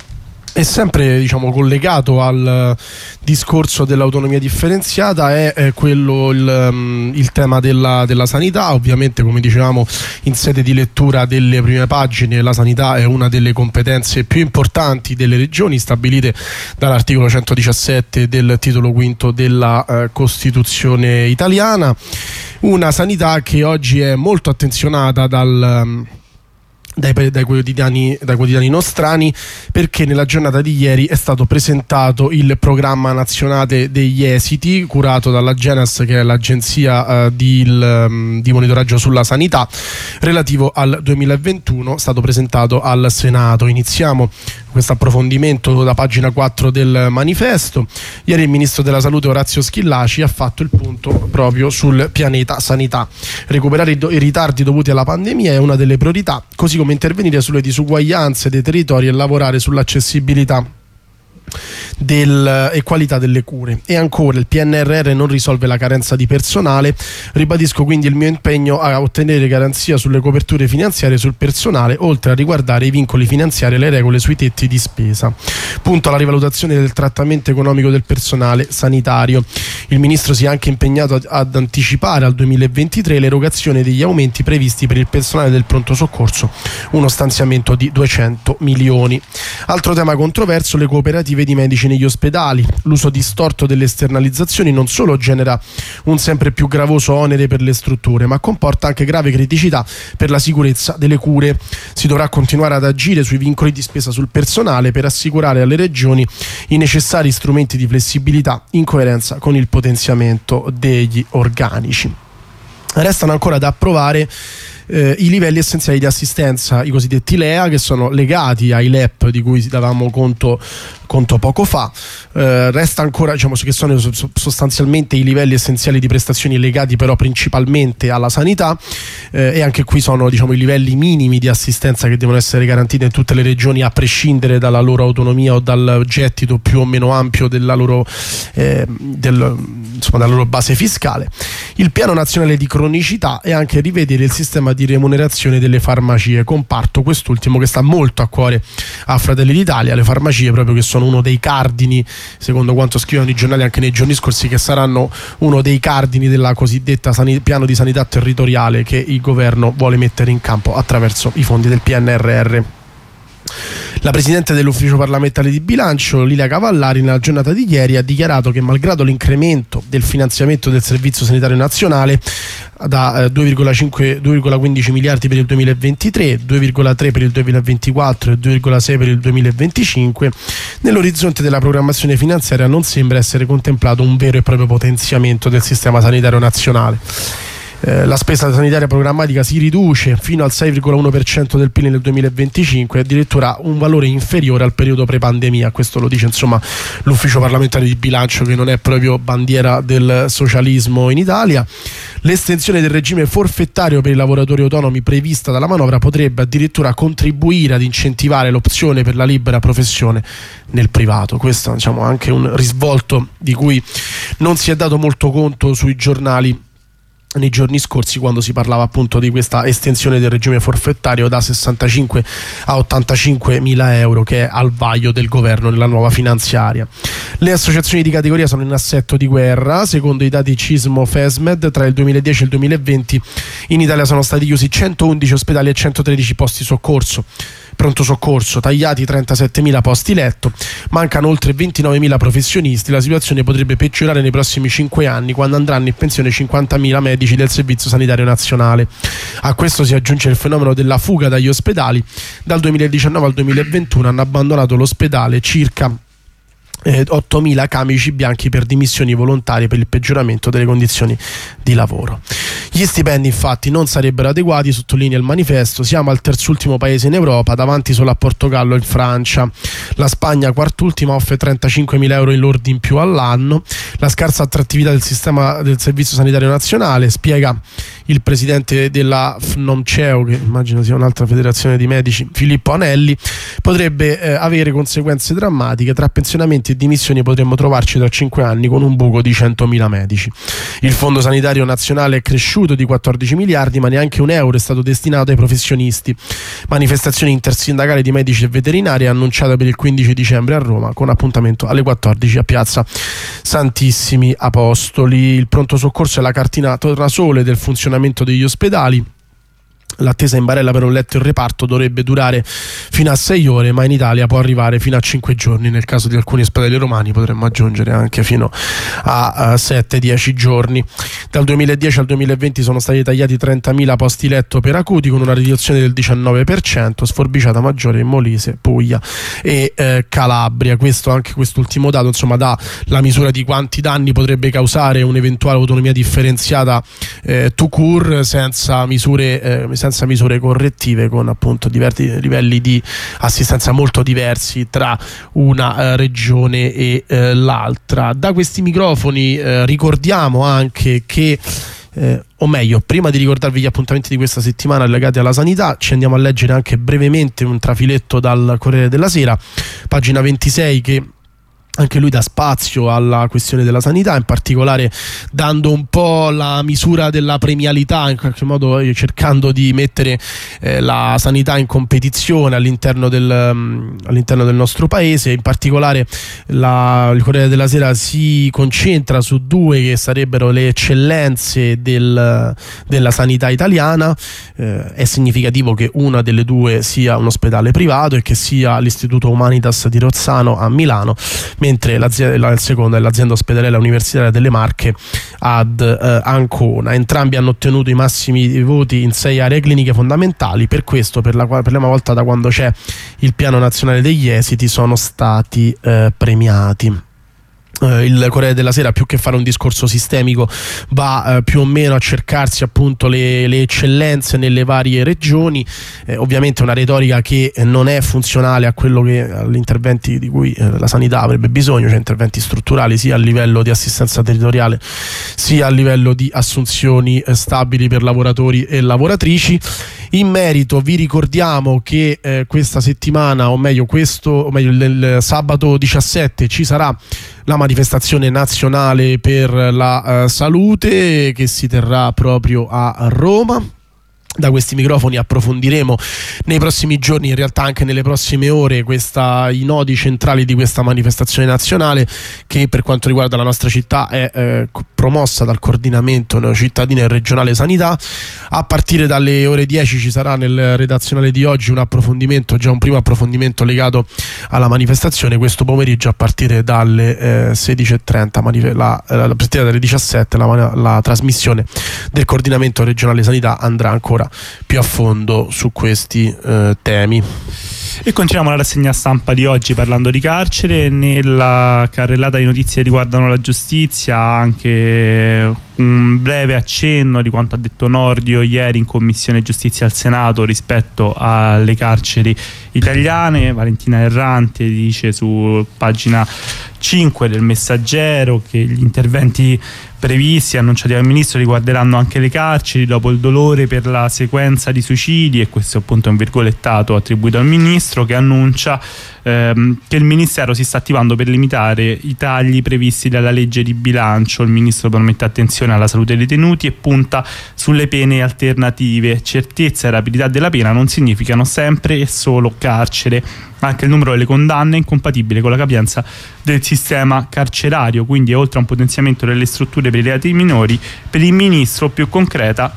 È sempre, diciamo, collegato al discorso dell'autonomia differenziata è, è quello il, um, il tema della, della sanità. Ovviamente, come dicevamo in sede di lettura delle prime pagine, la sanità è una delle competenze più importanti delle regioni stabilite dall'articolo centodiciassette del titolo quinto della uh, Costituzione italiana. Una sanità che oggi è molto attenzionata dal um, Dai, dai, quotidiani, dai quotidiani nostrani, perché nella giornata di ieri è stato presentato il programma nazionale degli esiti curato dalla Genas, che è l'agenzia uh, di, il, um, di monitoraggio sulla sanità, relativo al duemilaventuno, stato presentato al Senato. Iniziamo questo approfondimento da pagina quattro del manifesto. Ieri il ministro della salute Orazio Schillaci ha fatto il punto proprio sul pianeta sanità. Recuperare i, do- i ritardi dovuti alla pandemia è una delle priorità, così come intervenire sulle disuguaglianze dei territori e lavorare sull'accessibilità del, e qualità delle cure. E ancora, il P N R R non risolve la carenza di personale, ribadisco quindi il mio impegno a ottenere garanzia sulle coperture finanziarie sul personale, oltre a riguardare i vincoli finanziari e le regole sui tetti di spesa. Punto alla rivalutazione del trattamento economico del personale sanitario. Il ministro si è anche impegnato ad, ad anticipare al duemilaventitré l'erogazione degli aumenti previsti per il personale del pronto soccorso, uno stanziamento di duecento milioni. Altro tema controverso, le cooperative di medici negli ospedali. L'uso distorto delle esternalizzazioni non solo genera un sempre più gravoso onere per le strutture, ma comporta anche grave criticità per la sicurezza delle cure. Si dovrà continuare ad agire sui vincoli di spesa sul personale per assicurare alle regioni i necessari strumenti di flessibilità in coerenza con il potenziamento degli organici. Restano ancora da approvare Eh, i livelli essenziali di assistenza, i cosiddetti L E A, che sono legati ai L E P di cui davamo conto, conto poco fa. Eh, resta ancora, diciamo, che sono sostanzialmente i livelli essenziali di prestazioni legati però principalmente alla sanità, eh, e anche qui sono, diciamo, i livelli minimi di assistenza che devono essere garantiti in tutte le regioni, a prescindere dalla loro autonomia o dal gettito più o meno ampio della loro, eh, del, insomma, dalla loro base fiscale. Il piano nazionale di cronicità e anche rivedere il sistema di remunerazione delle farmacie, comparto quest'ultimo che sta molto a cuore a Fratelli d'Italia. Le farmacie proprio che sono uno dei cardini, secondo quanto scrivono i giornali anche nei giorni scorsi, che saranno uno dei cardini della cosiddetta sani- piano di sanità territoriale che il governo vuole mettere in campo attraverso i fondi del P N R R. La Presidente dell'Ufficio parlamentare di bilancio, Lilia Cavallari, nella giornata di ieri ha dichiarato che malgrado l'incremento del finanziamento del Servizio Sanitario Nazionale da eh, due virgola quindici miliardi per il duemilaventitré, due virgola tre per il duemilaventiquattro e due virgola sei per il duemilaventicinque, nell'orizzonte della programmazione finanziaria non sembra essere contemplato un vero e proprio potenziamento del sistema sanitario nazionale. Eh, la spesa sanitaria programmatica si riduce fino al sei virgola uno per cento del P I L nel duemilaventicinque, addirittura un valore inferiore al periodo pre-pandemia. Questo lo dice, insomma, l'Ufficio parlamentare di bilancio, che non è proprio bandiera del socialismo in Italia. L'estensione del regime forfettario per i lavoratori autonomi prevista dalla manovra potrebbe addirittura contribuire ad incentivare l'opzione per la libera professione nel privato. Questo è, diciamo, anche un risvolto di cui non si è dato molto conto sui giornali nei giorni scorsi, quando si parlava appunto di questa estensione del regime forfettario da sessantacinque a ottantacinque mila euro, che è al vaglio del governo nella nuova finanziaria. Le associazioni di categoria sono in assetto di guerra. Secondo i dati Cismo Fesmed, tra il duemiladieci e il duemilaventi in Italia sono stati chiusi centoundici ospedali e centotredici posti soccorso pronto soccorso, tagliati trentasettemila posti letto, mancano oltre ventinovemila professionisti. La situazione potrebbe peggiorare nei prossimi cinque anni, quando andranno in pensione cinquantamila medici del Servizio Sanitario Nazionale. A questo si aggiunge il fenomeno della fuga dagli ospedali. Dal duemiladiciannove al duemilaventuno hanno abbandonato l'ospedale circa Eh, ottomila camici bianchi per dimissioni volontarie per il peggioramento delle condizioni di lavoro. Gli stipendi infatti non sarebbero adeguati, sottolinea il manifesto. Siamo al terzultimo paese in Europa, davanti solo a Portogallo e Francia. La Spagna, quart'ultima, offre trentacinquemila euro in lordi in più all'anno. La scarsa attrattività del sistema del Servizio Sanitario Nazionale, spiega il presidente della FNOMCEO, che immagino sia un'altra federazione di medici, Filippo Anelli, potrebbe eh, avere conseguenze drammatiche. Tra pensionamenti e dimissioni potremmo trovarci tra cinque anni con un buco di centomila medici. Il Fondo Sanitario Nazionale è cresciuto di quattordici miliardi, ma neanche un euro è stato destinato ai professionisti. Manifestazione intersindacale di medici e veterinari annunciata per il quindici dicembre a Roma, con appuntamento alle quattordici a Piazza Santissimi Apostoli. Il pronto soccorso è la cartina tornasole del funzionamento degli ospedali. L'attesa in barella per un letto in reparto dovrebbe durare fino a sei ore, ma in Italia può arrivare fino a cinque giorni. Nel caso di alcuni ospedali romani potremmo aggiungere anche fino a sette dieci giorni. Dal duemiladieci al duemilaventi sono stati tagliati trentamila posti letto per acuti, con una riduzione del diciannove per cento, sforbiciata maggiore in Molise, Puglia e eh, Calabria. Questo, anche quest'ultimo dato, insomma, dà la misura di quanti danni potrebbe causare un'eventuale autonomia differenziata eh, tout court, senza misure eh, senza misure correttive, con appunto diversi livelli di assistenza molto diversi tra una eh, regione e eh, l'altra. Da questi microfoni eh, ricordiamo anche che Eh, o meglio, prima di ricordarvi gli appuntamenti di questa settimana legati alla sanità, ci andiamo a leggere anche brevemente un trafiletto dal Corriere della Sera, pagina ventisei, che anche lui dà spazio alla questione della sanità, in particolare dando un po' la misura della premialità, in qualche modo cercando di mettere eh, la sanità in competizione all'interno del, um, all'interno del nostro paese. In particolare la, il Corriere della Sera si concentra su due che sarebbero le eccellenze del, della sanità italiana. Eh, è significativo che una delle due sia un ospedale privato e che sia l'Istituto Humanitas di Rozzano a Milano, mentre la, il secondo è l'azienda ospedaliera universitaria delle Marche ad eh, Ancona. Entrambi hanno ottenuto i massimi voti in sei aree cliniche fondamentali. Per questo, per la, per la prima volta da quando c'è il piano nazionale degli esiti, sono stati eh, premiati. Il Corriere della Sera, più che fare un discorso sistemico, va eh, più o meno a cercarsi appunto le, le eccellenze nelle varie regioni. Eh, ovviamente una retorica che non è funzionale a quello che agli interventi di cui eh, la sanità avrebbe bisogno, cioè interventi strutturali sia a livello di assistenza territoriale sia a livello di assunzioni eh, stabili per lavoratori e lavoratrici. In merito vi ricordiamo che eh, questa settimana, o meglio questo, o meglio il, il sabato diciassette, ci sarà la manifestazione nazionale per la uh, salute che si terrà proprio a Roma. Da questi microfoni approfondiremo nei prossimi giorni, in realtà anche nelle prossime ore, questa, i nodi centrali di questa manifestazione nazionale, che per quanto riguarda la nostra città è eh, promossa dal coordinamento cittadino e regionale sanità. A partire dalle ore dieci ci sarà nel redazionale di oggi un approfondimento, già un primo approfondimento legato alla manifestazione. Questo pomeriggio a partire dalle eh, sedici e trenta, manif- la, la, a partire dalle diciassette la, la trasmissione del coordinamento regionale sanità andrà ancora più a fondo su questi eh, temi. E continuiamo la rassegna stampa di oggi parlando di carcere. Nella carrellata di notizie che riguardano la giustizia, anche un breve accenno di quanto ha detto Nordio ieri in Commissione Giustizia al Senato rispetto alle carceri italiane. Valentina Errante dice su pagina cinque del Messaggero che gli interventi previsti, annunciati dal ministro, riguarderanno anche le carceri dopo il dolore per la sequenza di suicidi, e questo appunto è un virgolettato attribuito al ministro, che annuncia ehm, che il ministero si sta attivando per limitare i tagli previsti dalla legge di bilancio. Il ministro promette attenzione alla salute dei detenuti e punta sulle pene alternative. Certezza e rapidità della pena non significano sempre e solo carcere. Anche il numero delle condanne è incompatibile con la capienza del sistema carcerario, quindi oltre a un potenziamento delle strutture per i reati minori, per il ministro più concreta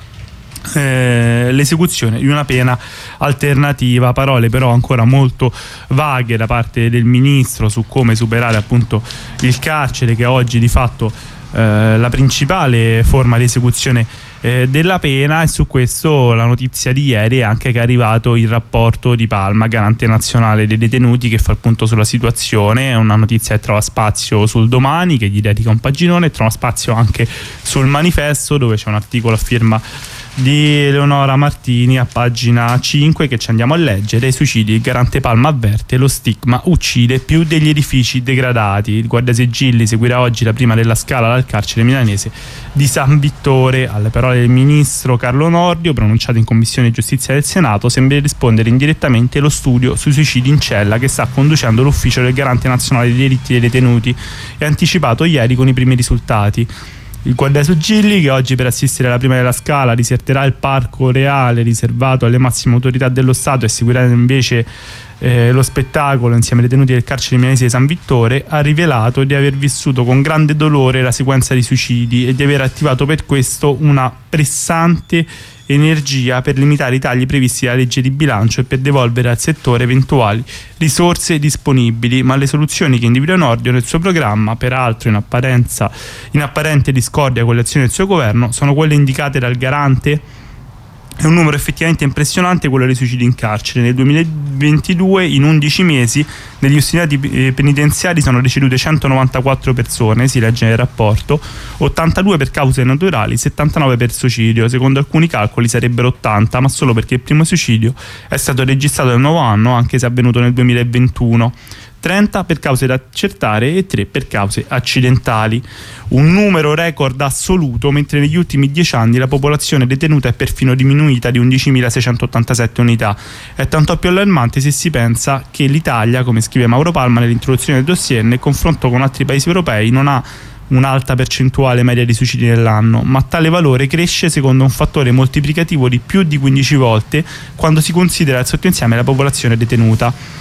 eh, l'esecuzione di una pena alternativa. Parole però ancora molto vaghe da parte del ministro su come superare appunto il carcere, che oggi di fatto eh, la principale forma di esecuzione eh, della pena. E su questo la notizia di ieri è anche che è arrivato il rapporto di Palma, garante nazionale dei detenuti, che fa il punto sulla situazione. È una notizia che trova spazio sul Domani, che gli dedica un paginone, e trova spazio anche sul Manifesto, dove c'è un articolo a firma di Eleonora Martini a pagina cinque che ci andiamo a leggere. I suicidi, il garante Palma avverte, lo stigma uccide più degli edifici degradati. Il Guardasigilli seguirà oggi la prima della scala dal carcere milanese di San Vittore. Alle parole del ministro Carlo Nordio, pronunciate in Commissione Giustizia del Senato, sembra rispondere indirettamente lo studio sui suicidi in cella che sta conducendo l'ufficio del garante nazionale dei diritti dei detenuti, e anticipato ieri con i primi risultati. Il Guardasigilli, che oggi per assistere alla prima della scala diserterà il parco reale riservato alle massime autorità dello Stato e seguirà invece eh, lo spettacolo insieme ai detenuti del carcere milanese di San Vittore, ha rivelato di aver vissuto con grande dolore la sequenza di suicidi e di aver attivato per questo una pressante energia per limitare i tagli previsti dalla legge di bilancio e per devolvere al settore eventuali risorse disponibili. Ma le soluzioni che individua Nordio nel suo programma, peraltro in apparenza in apparente discordia con le azioni del suo governo, sono quelle indicate dal garante. È un numero effettivamente impressionante quello dei suicidi in carcere. Nel duemilaventidue, in undici mesi, negli istituti penitenziari sono decedute centonovantaquattro persone, si legge nel rapporto, ottantadue per cause naturali, settantanove per suicidio. Secondo alcuni calcoli sarebbero ottanta, ma solo perché il primo suicidio è stato registrato nel nuovo anno, anche se è avvenuto nel duemilaventuno. trenta per cause da accertare e tre per cause accidentali. Un numero record assoluto, mentre negli ultimi dieci anni la popolazione detenuta è perfino diminuita di undicimilaseicentottantasette unità. È tanto più allarmante se si pensa che l'Italia, come scrive Mauro Palma nell'introduzione del dossier, nel confronto con altri paesi europei non ha un'alta percentuale media di suicidi nell'anno, ma tale valore cresce secondo un fattore moltiplicativo di più di quindici volte quando si considera il sottoinsieme della popolazione detenuta,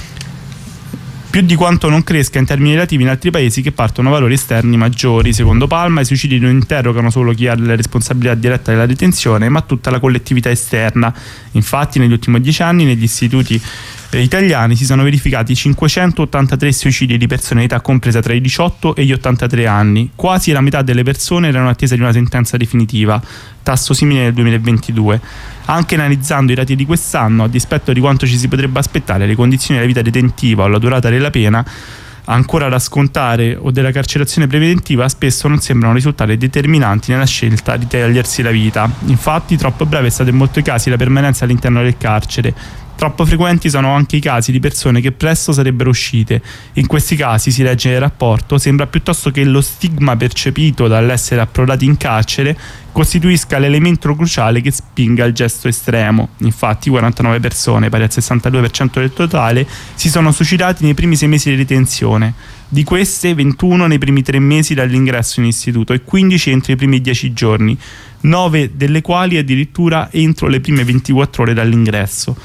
più di quanto non cresca in termini relativi in altri paesi che partono da valori esterni maggiori. Secondo Palma, i suicidi non interrogano solo chi ha la responsabilità diretta della detenzione, ma tutta la collettività esterna. Infatti, negli ultimi dieci anni negli istituti eh, italiani si sono verificati cinquecentottantatré suicidi di persone in età compresa tra i diciotto e gli ottantatré anni. Quasi la metà delle persone erano in attesa di una sentenza definitiva, tasso simile nel duemilaventidue. Anche analizzando i dati di quest'anno, a dispetto di quanto ci si potrebbe aspettare, le condizioni della vita detentiva o la durata della pena ancora da scontare o della carcerazione preventiva spesso non sembrano risultare determinanti nella scelta di togliersi la vita. Infatti, troppo breve è stata in molti casi la permanenza all'interno del carcere. Troppo frequenti sono anche i casi di persone che presto sarebbero uscite. In questi casi, si legge nel rapporto, sembra piuttosto che lo stigma percepito dall'essere approdati in carcere costituisca l'elemento cruciale che spinga al gesto estremo. Infatti, quarantanove persone, pari al sessantadue per cento del totale, si sono suicidati nei primi sei mesi di detenzione. Di queste, ventuno nei primi tre mesi dall'ingresso in istituto e quindici entro i primi dieci giorni, nove delle quali addirittura entro le prime ventiquattro ore dall'ingresso.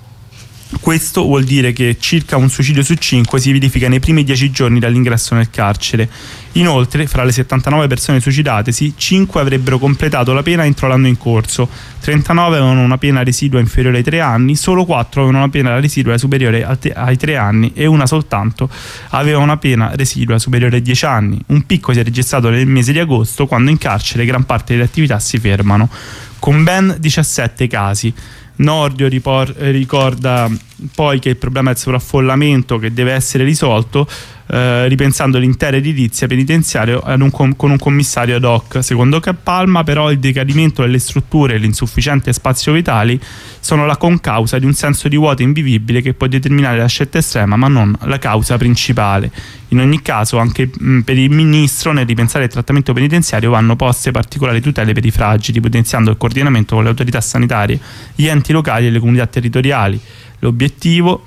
Questo vuol dire che circa un suicidio su cinque si verifica nei primi dieci giorni dall'ingresso nel carcere. Inoltre, fra le settantanove persone suicidatesi, cinque avrebbero completato la pena entro l'anno in corso, trentanove avevano una pena residua inferiore ai tre anni, solo quattro avevano una pena residua superiore ai tre anni e una soltanto aveva una pena residua superiore ai dieci anni. Un picco si è registrato nel mese di agosto, quando in carcere gran parte delle attività si fermano, con ben diciassette casi. Nordio ripor- ricorda poi che il problema del sovraffollamento che deve essere risolto eh, ripensando l'intera edilizia penitenziaria ad un com- con un commissario ad hoc. Secondo Palma, però, il decadimento delle strutture e l'insufficiente spazio vitali sono la concausa di un senso di vuoto invivibile che può determinare la scelta estrema, ma non la causa principale. In ogni caso, anche mh, per il ministro, nel ripensare il trattamento penitenziario vanno poste particolari tutele per i fragili, potenziando il coordinamento con le autorità sanitarie, gli enti locali e le comunità territoriali. L'obiettivo,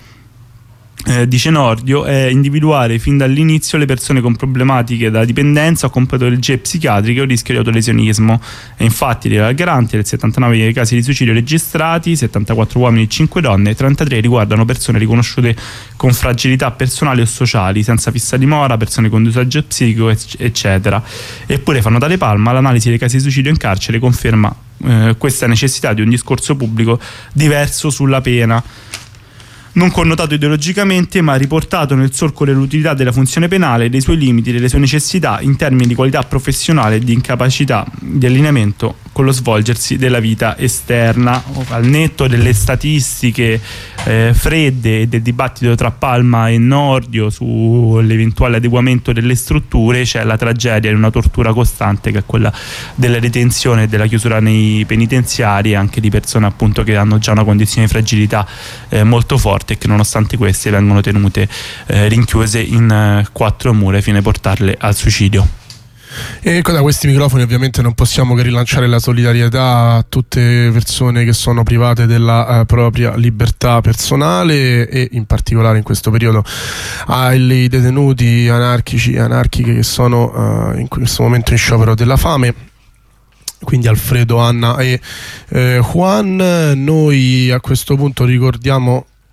eh, dice Nordio, è individuare fin dall'inizio le persone con problematiche da dipendenza o con patologie psichiatriche o rischio di autolesionismo. E infatti, il garante del settantanove casi di suicidio registrati, settantaquattro uomini e cinque donne, trentatré riguardano persone riconosciute con fragilità personali o sociali, senza fissa dimora, persone con disagio psichico, eccetera. Eppure, fanno tale Palma, l'analisi dei casi di suicidio in carcere conferma eh, questa necessità di un discorso pubblico diverso sulla pena, non connotato ideologicamente, ma riportato nel solco dell'utilità della funzione penale, dei suoi limiti, delle sue necessità in termini di qualità professionale e di incapacità di allineamento con lo svolgersi della vita esterna. Al netto delle statistiche eh, fredde e del dibattito tra Palma e Nordio sull'eventuale adeguamento delle strutture, c'è la tragedia di una tortura costante, che è quella della detenzione e della chiusura nei penitenziari, anche di persone appunto che hanno già una condizione di fragilità eh, molto forte e che nonostante queste vengono tenute eh, rinchiuse in eh, quattro mura fino a portarle al suicidio. E da questi microfoni ovviamente non possiamo che rilanciare la solidarietà a tutte le persone che sono private della uh, propria libertà personale e in particolare in questo periodo ai detenuti anarchici e anarchiche che sono uh, in questo momento in sciopero della fame. Quindi Alfredo, Anna e eh, Juan. Noi a questo punto ricordiamo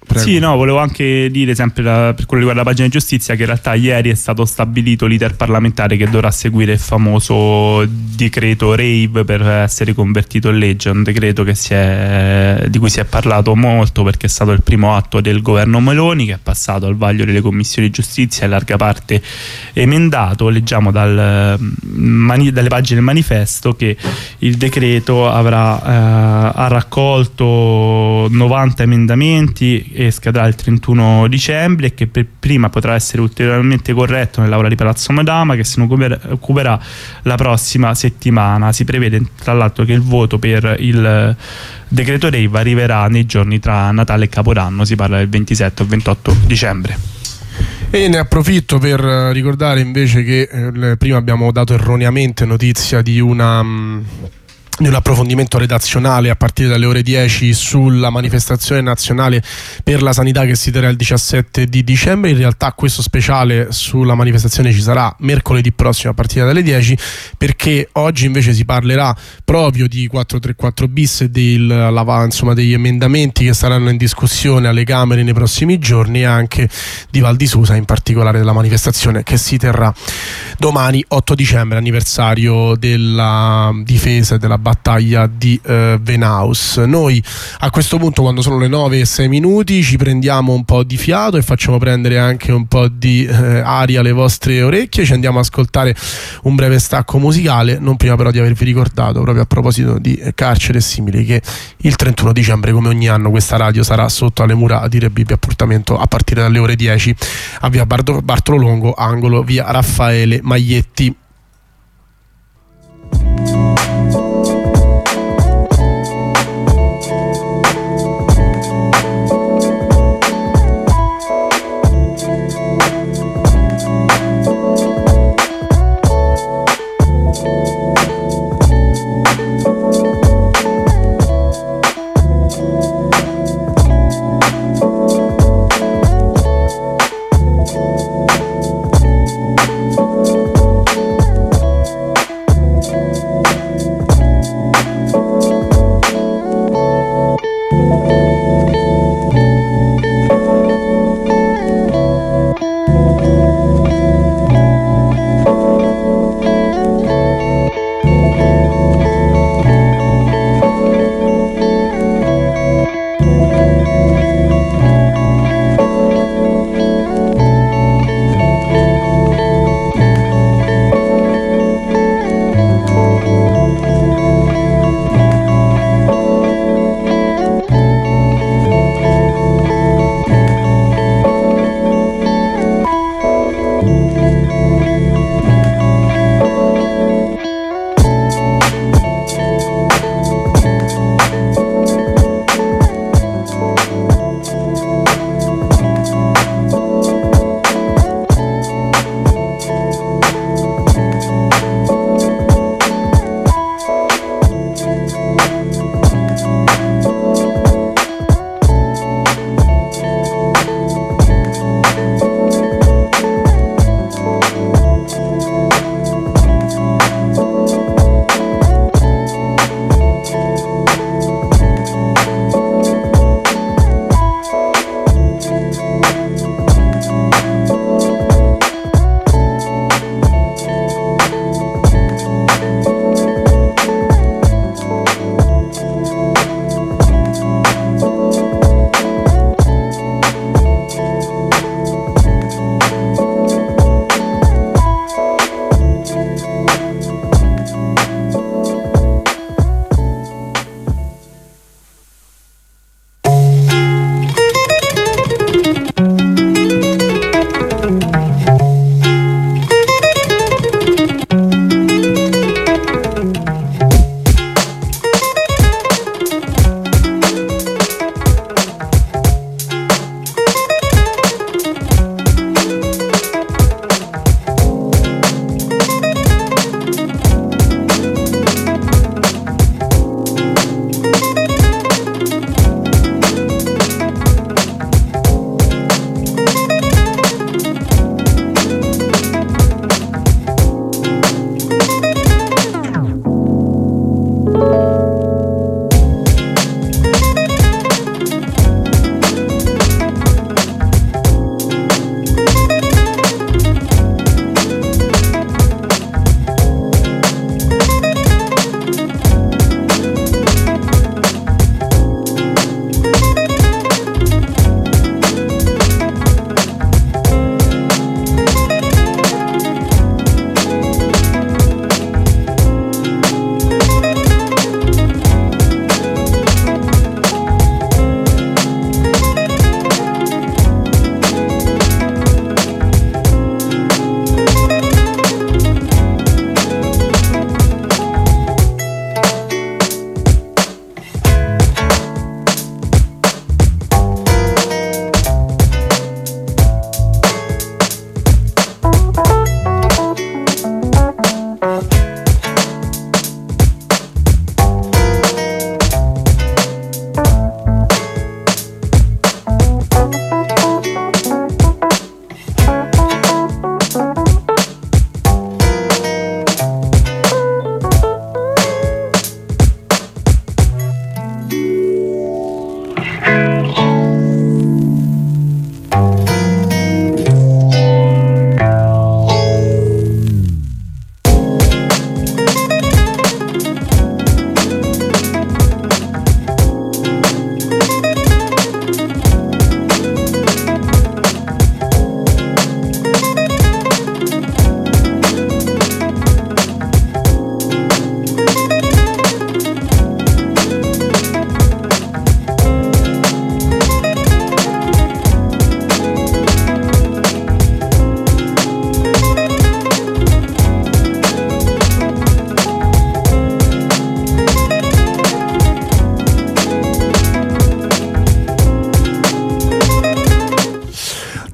Prego. Sì, no, volevo anche dire sempre la, per quello che riguarda la pagina di giustizia che in realtà ieri è stato stabilito l'iter parlamentare che dovrà seguire il famoso decreto rave per essere convertito in legge, un decreto che si è, di cui si è parlato molto perché è stato il primo atto del governo Meloni che è passato al vaglio delle commissioni di giustizia, in larga parte emendato. Leggiamo dal, mani, dalle pagine del manifesto che il decreto avrà eh, ha raccolto novanta emendamenti e scadrà il trentuno dicembre e che per prima potrà essere ulteriormente corretto nell'aula di Palazzo Madama che se ne occuperà la prossima settimana. Si prevede tra l'altro che il voto per il decreto rave arriverà nei giorni tra Natale e Capodanno, si parla del ventisette o ventotto dicembre. E ne approfitto per ricordare invece che eh, prima abbiamo dato erroneamente notizia di una... Mh, di un approfondimento redazionale a partire dalle ore dieci sulla manifestazione nazionale per la sanità che si terrà il diciassette di dicembre. In realtà questo speciale sulla manifestazione ci sarà mercoledì prossimo a partire dalle dieci, perché oggi invece si parlerà proprio di quattrocentotrentaquattro bis e del, insomma, degli emendamenti che saranno in discussione alle Camere nei prossimi giorni, e anche di Val di Susa, in particolare della manifestazione che si terrà domani otto dicembre, anniversario della difesa e della battaglia di uh, Venaus. Noi a questo punto, quando sono le nove e sei minuti, ci prendiamo un po' di fiato e facciamo prendere anche un po' di uh, aria alle vostre orecchie. Ci andiamo ad ascoltare un breve stacco musicale, non prima però di avervi ricordato, proprio a proposito di eh, carcere e simili, che il trentuno dicembre, come ogni anno, questa radio sarà sotto alle mura di Re Bibbia, appuntamento a partire dalle ore dieci a via Bardo- Bartolo Longo, angolo via Raffaele Maglietti.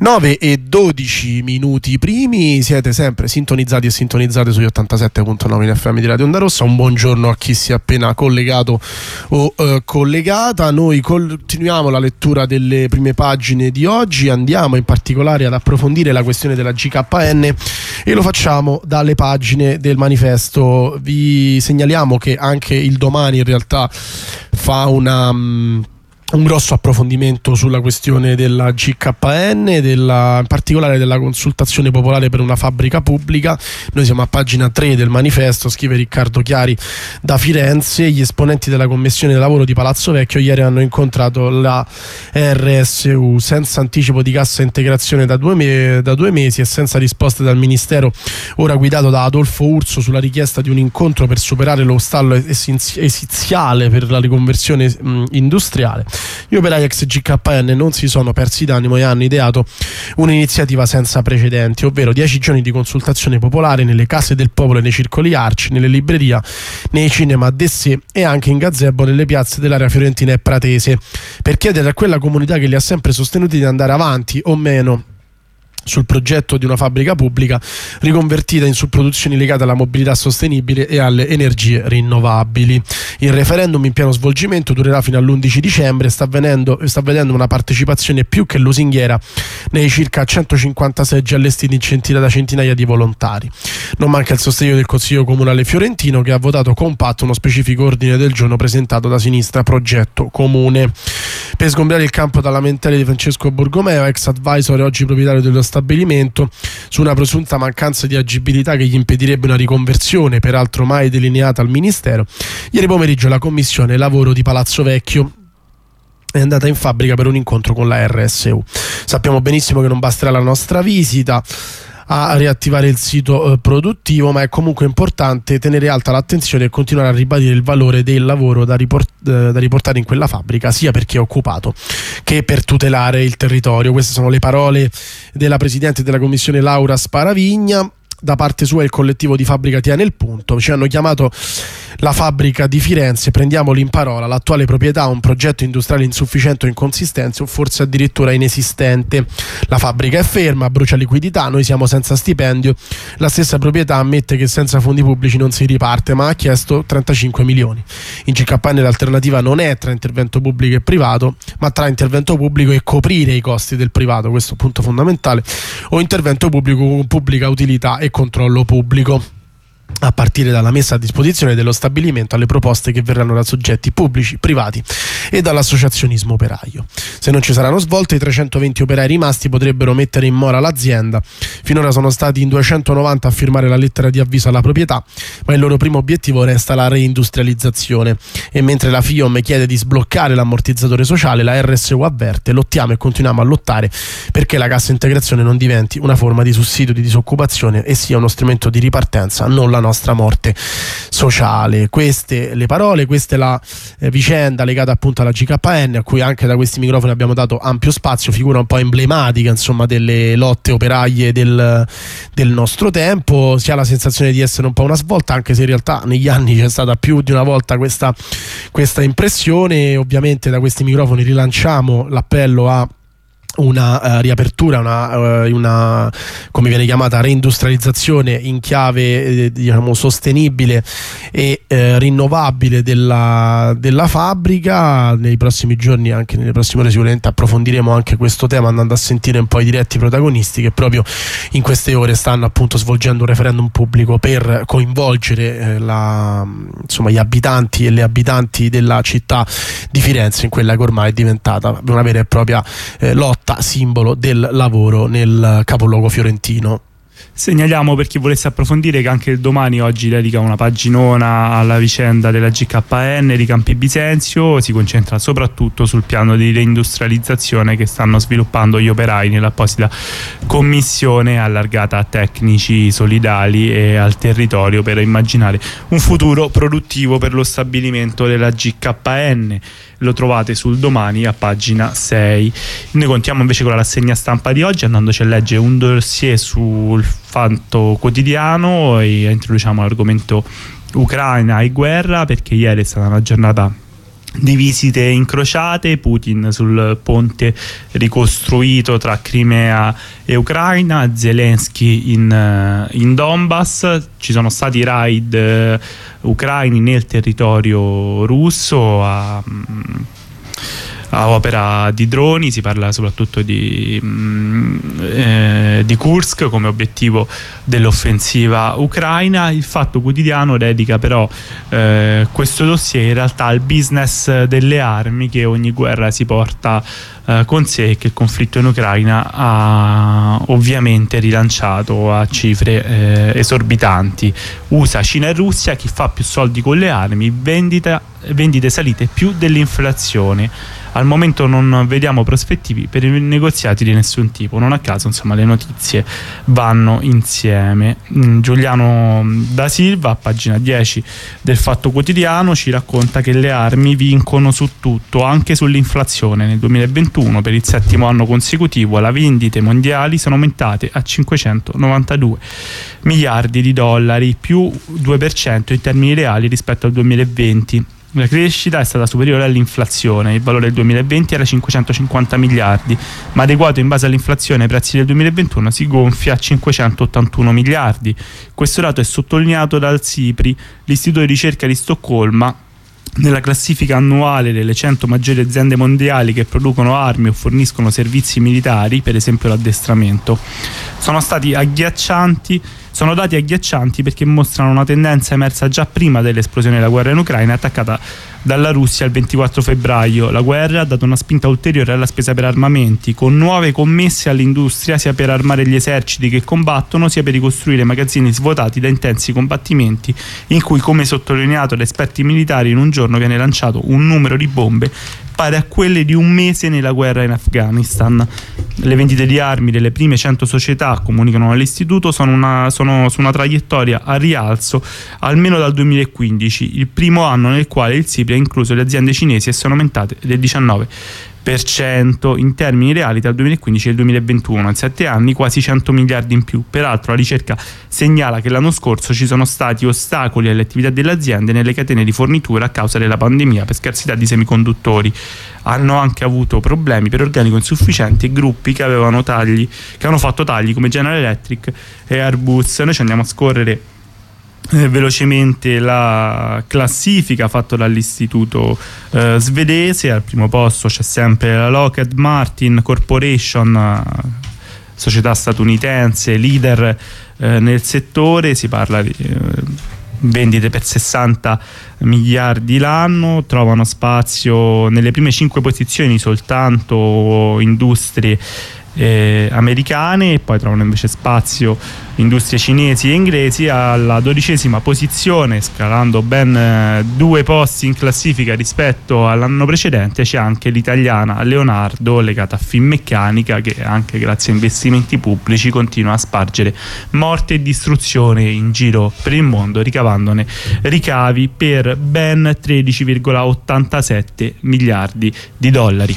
nove e dodici minuti primi, siete sempre sintonizzati e sintonizzate sugli ottantasette virgola nove in F M di Radio Onda Rossa. Un buongiorno a chi si è appena collegato o eh, collegata. Noi continuiamo la lettura delle prime pagine di oggi, andiamo in particolare ad approfondire la questione della G K N e lo facciamo dalle pagine del Manifesto. Vi segnaliamo che anche il Domani in realtà fa una... Um, un grosso approfondimento sulla questione della G K N, della, in particolare della consultazione popolare per una fabbrica pubblica. Noi siamo a pagina tre del Manifesto, scrive Riccardo Chiari da Firenze. Gli esponenti della commissione del lavoro di Palazzo Vecchio ieri hanno incontrato la R S U senza anticipo di cassa integrazione da due, me- da due mesi e senza risposte dal Ministero, ora guidato da Adolfo Urso, sulla richiesta di un incontro per superare lo stallo essenzi- esiziale per la riconversione mh, industriale. Gli operai ex G K N non si sono persi d'animo e hanno ideato un'iniziativa senza precedenti, ovvero dieci giorni di consultazione popolare nelle case del popolo e nei circoli Arci, nelle librerie, nei cinema Dessè e anche in gazebo nelle piazze dell'area fiorentina e pratese, per chiedere a quella comunità che li ha sempre sostenuti di andare avanti o meno sul progetto di una fabbrica pubblica riconvertita in subproduzioni legate alla mobilità sostenibile e alle energie rinnovabili. Il referendum in pieno svolgimento durerà fino all'undici dicembre e sta, venendo, sta vedendo una partecipazione più che lusinghiera nei circa centocinquanta seggi allestiti in centinaia da centinaia di volontari. Non manca il sostegno del Consiglio Comunale fiorentino, che ha votato compatto uno specifico ordine del giorno presentato da Sinistra Progetto Comune. Per sgombrare il campo da lamentele di Francesco Borgomeo, ex advisor e oggi proprietario dello stabilimento, su una presunta mancanza di agibilità che gli impedirebbe una riconversione, peraltro mai delineata al Ministero, ieri pomeriggio la Commissione Lavoro di Palazzo Vecchio è andata in fabbrica per un incontro con la R S U. Sappiamo benissimo che non basterà la nostra visita a riattivare il sito eh, produttivo, ma è comunque importante tenere alta l'attenzione e continuare a ribadire il valore del lavoro da, riport- eh, da riportare in quella fabbrica, sia per chi è occupato che per tutelare il territorio. Queste sono le parole della Presidente della Commissione Laura Sparavigna. Da parte sua il collettivo di fabbrica tiene il punto. Ci hanno chiamato la fabbrica di Firenze, prendiamoli in parola, l'attuale proprietà ha un progetto industriale insufficiente o inconsistente o forse addirittura inesistente. La fabbrica è ferma, brucia liquidità, noi siamo senza stipendio. La stessa proprietà ammette che senza fondi pubblici non si riparte, ma ha chiesto trentacinque milioni. In G K N l'alternativa non è tra intervento pubblico e privato, ma tra intervento pubblico e coprire i costi del privato, questo è un punto fondamentale, o intervento pubblico con pubblica utilità e controllo pubblico, a partire dalla messa a disposizione dello stabilimento alle proposte che verranno da soggetti pubblici, privati e dall'associazionismo operaio. Se non ci saranno svolte, i trecentoventi operai rimasti potrebbero mettere in mora l'azienda. Finora sono stati in duecentonovanta a firmare la lettera di avviso alla proprietà, ma il loro primo obiettivo resta la reindustrializzazione. E mentre la FIOM chiede di sbloccare l'ammortizzatore sociale, la R S U avverte: lottiamo e continuiamo a lottare perché la cassa integrazione non diventi una forma di sussidio di disoccupazione e sia uno strumento di ripartenza, non la nostra morte sociale. Queste le parole, questa è la eh, vicenda legata appunto alla G K N, a cui anche da questi microfoni abbiamo dato ampio spazio, figura un po' emblematica insomma delle lotte operaie del, del nostro tempo. Si ha la sensazione di essere un po' una svolta, anche se in realtà negli anni c'è stata più di una volta questa, questa impressione. Ovviamente da questi microfoni rilanciamo l'appello a una uh, riapertura, una, uh, una come viene chiamata reindustrializzazione in chiave eh, diciamo sostenibile e eh, rinnovabile della, della fabbrica. Nei prossimi giorni, anche nelle prossime ore, sicuramente approfondiremo anche questo tema, andando a sentire un po' i diretti protagonisti che proprio in queste ore stanno appunto svolgendo un referendum pubblico per coinvolgere eh, la, insomma, gli abitanti e le abitanti della città di Firenze in quella che ormai è diventata una vera e propria eh, lotta simbolo del lavoro nel capoluogo fiorentino. Segnaliamo, per chi volesse approfondire, che anche il Domani oggi dedica una paginona alla vicenda della G K N di Campi Bisenzio. Si concentra soprattutto sul piano di reindustrializzazione che stanno sviluppando gli operai nell'apposita commissione allargata a tecnici solidali e al territorio per immaginare un futuro produttivo per lo stabilimento della G K N. Lo trovate sul Domani a pagina sei. Noi contiamo invece con la rassegna stampa di oggi, andandoci a leggere un dossier sul Fatto Quotidiano, e introduciamo l'argomento Ucraina e guerra, perché ieri è stata una giornata di visite incrociate, Putin sul ponte ricostruito tra Crimea e Ucraina, Zelensky in, in Donbass. Ci sono stati raid eh, ucraini nel territorio russo a, a opera di droni. Si parla soprattutto di, eh, di Kursk come obiettivo dell'offensiva ucraina. Il Fatto Quotidiano dedica però eh, questo dossier in realtà al business delle armi che ogni guerra si porta eh, con sé, che il conflitto in Ucraina ha ovviamente rilanciato a cifre eh, esorbitanti. U S A, Cina e Russia, chi fa più soldi con le armi, vendita, vendite salite più dell'inflazione. Al momento non vediamo prospettivi per i negoziati di nessun tipo. Non a caso, insomma, le notizie vanno insieme. Giuliano Da Silva, a pagina dieci del Fatto Quotidiano, ci racconta che le armi vincono su tutto, anche sull'inflazione. Nel duemilaventuno, per il settimo anno consecutivo, le vendite mondiali sono aumentate a cinquecentonovantadue miliardi di dollari, più due per cento in termini reali rispetto al duemilaventi. La crescita è stata superiore all'inflazione. Il valore del duemilaventi era cinquecentocinquanta miliardi, ma adeguato in base all'inflazione ai prezzi del duemilaventuno si gonfia a cinquecentottantuno miliardi. Questo dato è sottolineato dal SIPRI, l'istituto di ricerca di Stoccolma. Nella classifica annuale delle cento maggiori aziende mondiali che producono armi o forniscono servizi militari, per esempio l'addestramento, sono stati agghiaccianti Sono dati agghiaccianti perché mostrano una tendenza emersa già prima dell'esplosione della guerra in Ucraina, attaccata dalla Russia il ventiquattro febbraio. La guerra ha dato una spinta ulteriore alla spesa per armamenti, con nuove commesse all'industria sia per armare gli eserciti che combattono, sia per ricostruire magazzini svuotati da intensi combattimenti in cui, come sottolineato da esperti militari, in un giorno viene lanciato un numero di bombe pari a quelle di un mese nella guerra in Afghanistan. Le vendite di armi delle prime cento società, comunicano all'istituto, sono, una, sono su una traiettoria a rialzo almeno dal duemilaquindici, il primo anno nel quale il SIPRI ha incluso le aziende cinesi e sono aumentate del diciannove per cento in termini reali tra il duemilaquindici e il duemilaventuno. In sette anni quasi cento miliardi in più. Peraltro la ricerca segnala che l'anno scorso ci sono stati ostacoli alle attività delle aziende nelle catene di fornitura a causa della pandemia per scarsità di semiconduttori. Hanno anche avuto problemi per organico insufficiente e gruppi che avevano tagli, che hanno fatto tagli come General Electric e Airbus. Noi ci andiamo a scorrere Eh, velocemente la classifica fatta dall'istituto eh, svedese. Al primo posto c'è sempre la Lockheed Martin Corporation, società statunitense leader eh, nel settore. Si parla di eh, vendite per sessanta miliardi l'anno. Trovano spazio nelle prime cinque posizioni soltanto industrie Eh, americane, e poi trovano invece spazio industrie cinesi e inglesi. Alla dodicesima posizione, scalando ben eh, due posti in classifica rispetto all'anno precedente, c'è anche l'italiana Leonardo, legata a Finmeccanica, che anche grazie a investimenti pubblici continua a spargere morte e distruzione in giro per il mondo, ricavandone ricavi per ben tredici virgola ottantasette miliardi di dollari.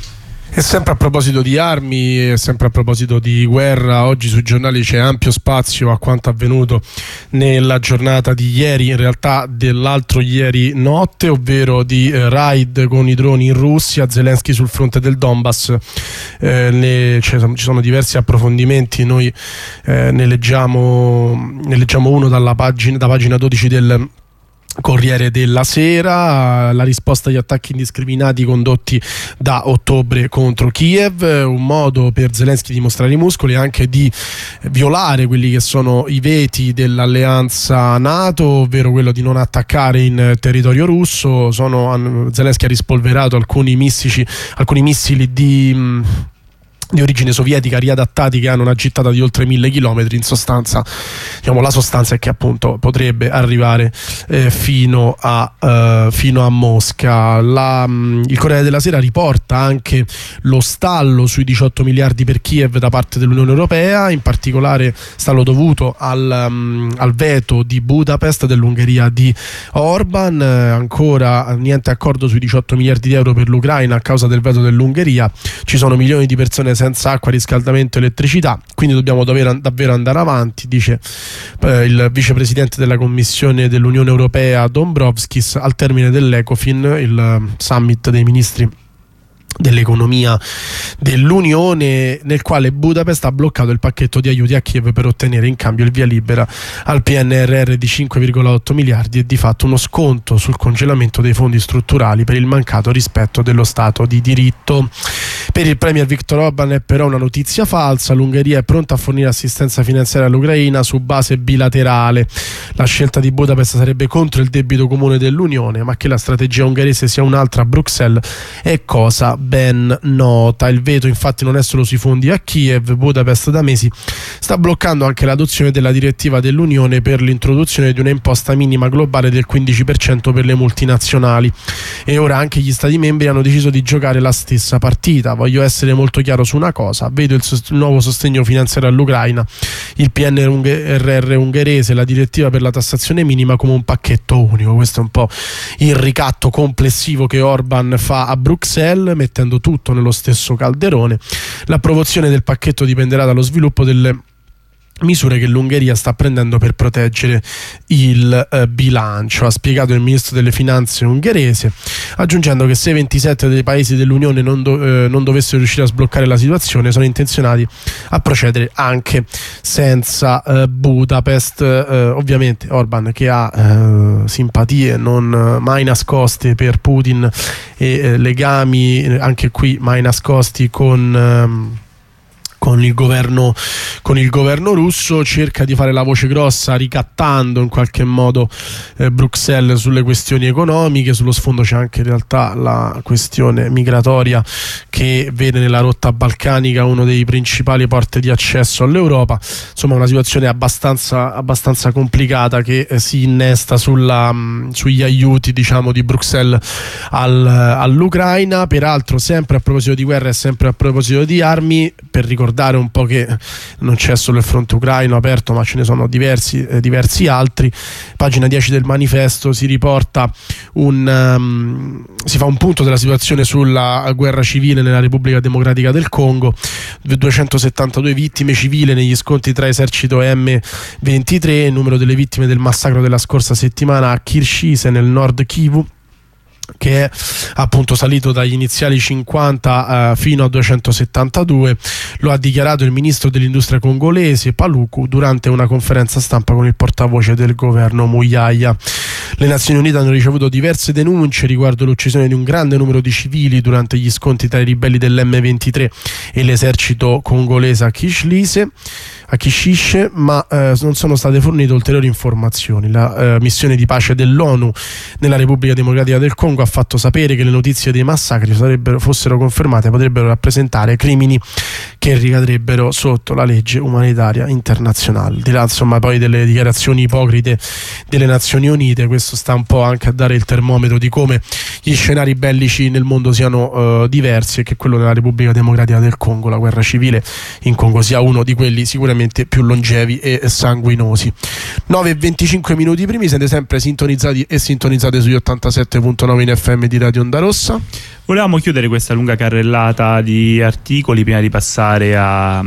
E sempre a proposito di armi, e sempre a proposito di guerra, oggi sui giornali c'è ampio spazio a quanto avvenuto nella giornata di ieri, in realtà dell'altro ieri notte, ovvero di eh, raid con i droni in Russia, Zelensky sul fronte del Donbass. Eh, ne, ci sono diversi approfondimenti, noi eh, ne leggiamo, ne leggiamo uno dalla pagina, da pagina dodici del Corriere della Sera. La risposta agli attacchi indiscriminati condotti da ottobre contro Kiev, un modo per Zelensky di mostrare i muscoli e anche di violare quelli che sono i veti dell'alleanza NATO, ovvero quello di non attaccare in territorio russo. Sono, Zelensky ha rispolverato alcuni missici, alcuni missili di di origine sovietica riadattati che hanno una gittata di oltre mille chilometri. In sostanza, diciamo, la sostanza è che appunto potrebbe arrivare eh, fino a eh, fino a Mosca. La, mh, il Corriere della Sera riporta anche lo stallo sui diciotto miliardi per Kiev da parte dell'Unione Europea, in particolare stallo dovuto al, um, al veto di Budapest, dell'Ungheria di Orban. Eh, ancora niente accordo sui diciotto miliardi di euro per l'Ucraina a causa del veto dell'Ungheria. Ci sono milioni di persone senza acqua, riscaldamento, elettricità, quindi dobbiamo davvero, davvero andare avanti, dice eh, il vicepresidente della Commissione dell'Unione Europea Dombrovskis al termine dell'Ecofin, il summit dei ministri dell'economia dell'Unione, nel quale Budapest ha bloccato il pacchetto di aiuti a Kiev per ottenere in cambio il via libera al P N R R di cinque virgola otto miliardi e di fatto uno sconto sul congelamento dei fondi strutturali per il mancato rispetto dello Stato di diritto. Per il premier Viktor Orban è però una notizia falsa: l'Ungheria è pronta a fornire assistenza finanziaria all'Ucraina su base bilaterale. La scelta di Budapest sarebbe contro il debito comune dell'Unione, ma che la strategia ungherese sia un'altra a Bruxelles è cosa ben nota. Il veto infatti non è solo sui fondi a Kiev. Budapest da mesi sta bloccando anche l'adozione della direttiva dell'Unione per l'introduzione di una imposta minima globale del quindici per cento per le multinazionali, e ora anche gli stati membri hanno deciso di giocare la stessa partita. Voglio essere molto chiaro su una cosa: vedo il, sost- il nuovo sostegno finanziario all'Ucraina, il P N R R ungherese, la direttiva per la tassazione minima come un pacchetto unico. Questo è un po' il ricatto complessivo che Orban fa a Bruxelles, mettendo tutto nello stesso calderone. L'approvazione del pacchetto dipenderà dallo sviluppo delle misure che l'Ungheria sta prendendo per proteggere il eh, bilancio, ha spiegato il ministro delle finanze ungherese, aggiungendo che se ventisette dei paesi dell'Unione non, do, eh, non dovessero riuscire a sbloccare la situazione, sono intenzionati a procedere anche senza eh, Budapest. Eh, ovviamente Orban, che ha eh, simpatie non eh, mai nascoste per Putin e eh, legami eh, anche qui mai nascosti con eh, con il governo con il governo russo, cerca di fare la voce grossa ricattando in qualche modo eh, Bruxelles sulle questioni economiche. Sullo sfondo c'è anche in realtà la questione migratoria, che vede nella rotta balcanica uno dei principali porti di accesso all'Europa. Insomma, una situazione abbastanza, abbastanza complicata che eh, si innesta sulla, mh, sugli aiuti, diciamo, di Bruxelles al, all'Ucraina. Peraltro, sempre a proposito di guerra e sempre a proposito di armi, per ricordare un po' che non c'è solo il fronte ucraino aperto, ma ce ne sono diversi, eh, diversi altri. Pagina dieci del manifesto si riporta un um, si fa un punto della situazione sulla guerra civile nella Repubblica Democratica del Congo. duecentosettantadue vittime civili negli scontri tra esercito e M ventitré, il numero delle vittime del massacro della scorsa settimana a Kirshise nel nord Kivu, che è appunto salito dagli iniziali cinquanta uh, fino a duecentosettantadue. Lo ha dichiarato il ministro dell'industria congolese Paluku durante una conferenza stampa con il portavoce del governo Muyaya. Le Nazioni Unite hanno ricevuto diverse denunce riguardo l'uccisione di un grande numero di civili durante gli scontri tra i ribelli dell'M ventitré e l'esercito congolese a Kishlise a Kishishe, ma eh, non sono state fornite ulteriori informazioni. La eh, missione di pace dell'ONU nella Repubblica Democratica del Congo ha fatto sapere che le notizie dei massacri sarebbero, fossero confermate, potrebbero rappresentare crimini che ricadrebbero sotto la legge umanitaria internazionale. Di là, insomma, poi delle dichiarazioni ipocrite delle Nazioni Unite, questo sta un po' anche a dare il termometro di come gli scenari bellici nel mondo siano eh, diversi, e che quello della Repubblica Democratica del Congo, la guerra civile in Congo, sia uno di quelli sicuramente più longevi e sanguinosi. nove e venticinque minuti primi, siete sempre sintonizzati e sintonizzate sugli ottantasette virgola nove in F M di Radio Onda Rossa. Volevamo chiudere questa lunga carrellata di articoli prima di passare alle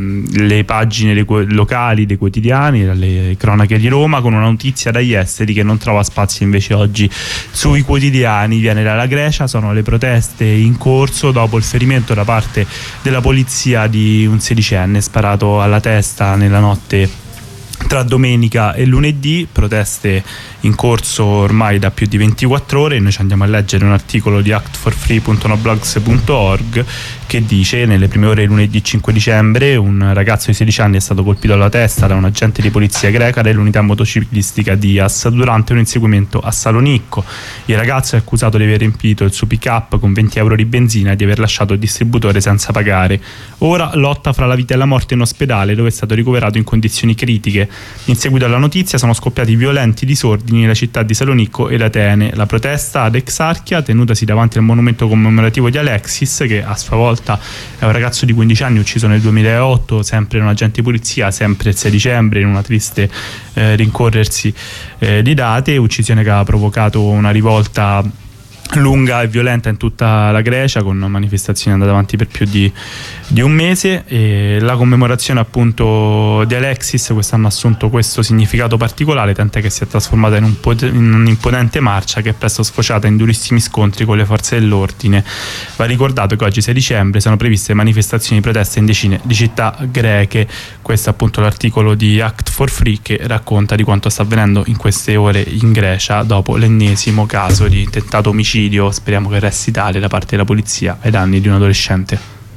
um, pagine le, locali dei quotidiani, alle cronache di Roma, con una notizia dagli esteri che non trova spazio invece oggi sui quotidiani. Viene dalla Grecia, sono le proteste in corso dopo il ferimento da parte della polizia di un sedicenne sparato alla testa nella notte tra domenica e lunedì. Proteste in corso ormai da più di ventiquattro ore. Noi ci andiamo a leggere un articolo di act for free punto noblogs punto org che dice: nelle prime ore di lunedì cinque dicembre un ragazzo di sedici anni è stato colpito alla testa da un agente di polizia greca dell'unità motociclistica Dias durante un inseguimento a Salonicco. Il ragazzo è accusato di aver riempito il suo pick-up con venti euro di benzina e di aver lasciato il distributore senza pagare. Ora lotta fra la vita e la morte in ospedale, dove è stato ricoverato in condizioni critiche. In seguito alla notizia sono scoppiati violenti disordini nella città di Salonicco ed Atene. La protesta ad Exarchia, tenutasi davanti al monumento commemorativo di Alexis, che a sua volta è un ragazzo di quindici anni ucciso nel duemilaotto, sempre un agente di polizia, sempre il sei dicembre, in una triste eh, rincorrersi eh, di date, uccisione che ha provocato una rivolta lunga e violenta in tutta la Grecia, con manifestazioni andate avanti per più di, di un mese, e la commemorazione appunto di Alexis quest'anno ha assunto questo significato particolare, tant'è che si è trasformata in, un pot- in un'imponente marcia che è presto sfociata in durissimi scontri con le forze dell'ordine. Va ricordato che oggi sei dicembre sono previste manifestazioni di protesta in decine di città greche. Questo è appunto l'articolo di Act for Free che racconta di quanto sta avvenendo in queste ore in Grecia dopo l'ennesimo caso di tentato omicidio, speriamo che resti tale, da parte della polizia ai danni di un adolescente.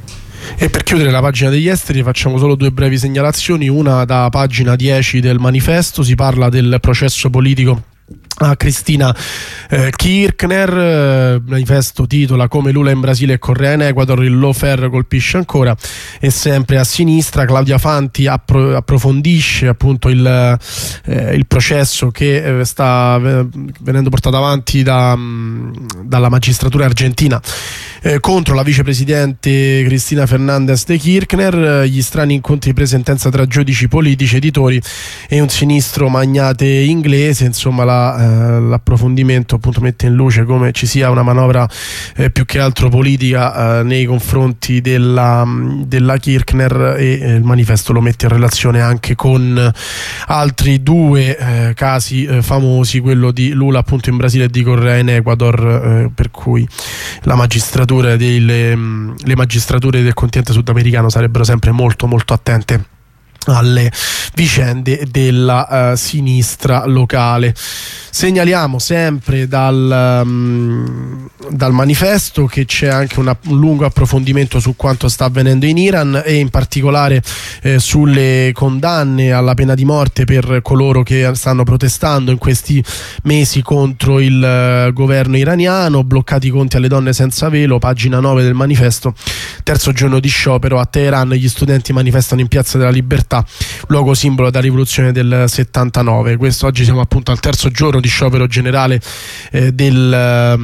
E per chiudere la pagina degli esteri facciamo solo due brevi segnalazioni, una da pagina dieci del Manifesto. Si parla del processo politico a Cristina eh, Kirchner. eh, Manifesto titola: come Lula in Brasile e Correa in Ecuador, il lawfare colpisce ancora. E sempre a sinistra Claudia Fanti appro- approfondisce appunto il, eh, il processo che eh, sta eh, venendo portato avanti da, mh, dalla magistratura argentina eh, contro la vicepresidente Cristina Fernández de Kirchner, eh, gli strani incontri di presentenza tra giudici, politici, editori e un sinistro magnate inglese. Insomma, la, eh, l'approfondimento appunto mette in luce come ci sia una manovra eh, più che altro politica eh, nei confronti della, della Kirchner, e eh, il Manifesto lo mette in relazione anche con altri due eh, casi eh, famosi, quello di Lula appunto in Brasile e di Correa in Ecuador, eh, per cui la magistratura delle, le magistrature del continente sudamericano sarebbero sempre molto molto attente alle vicende della uh, sinistra locale. Segnaliamo sempre dal, um, dal Manifesto che c'è anche una, un lungo approfondimento su quanto sta avvenendo in Iran, e in particolare eh, sulle condanne alla pena di morte per coloro che stanno protestando in questi mesi contro il uh, governo iraniano. Bloccati i conti alle donne senza velo, pagina nove del Manifesto. Terzo giorno di sciopero a Teheran, gli studenti manifestano in Piazza della Libertà, luogo simbolo della rivoluzione del settantanove. Questo oggi siamo appunto al terzo giorno di sciopero generale eh, del,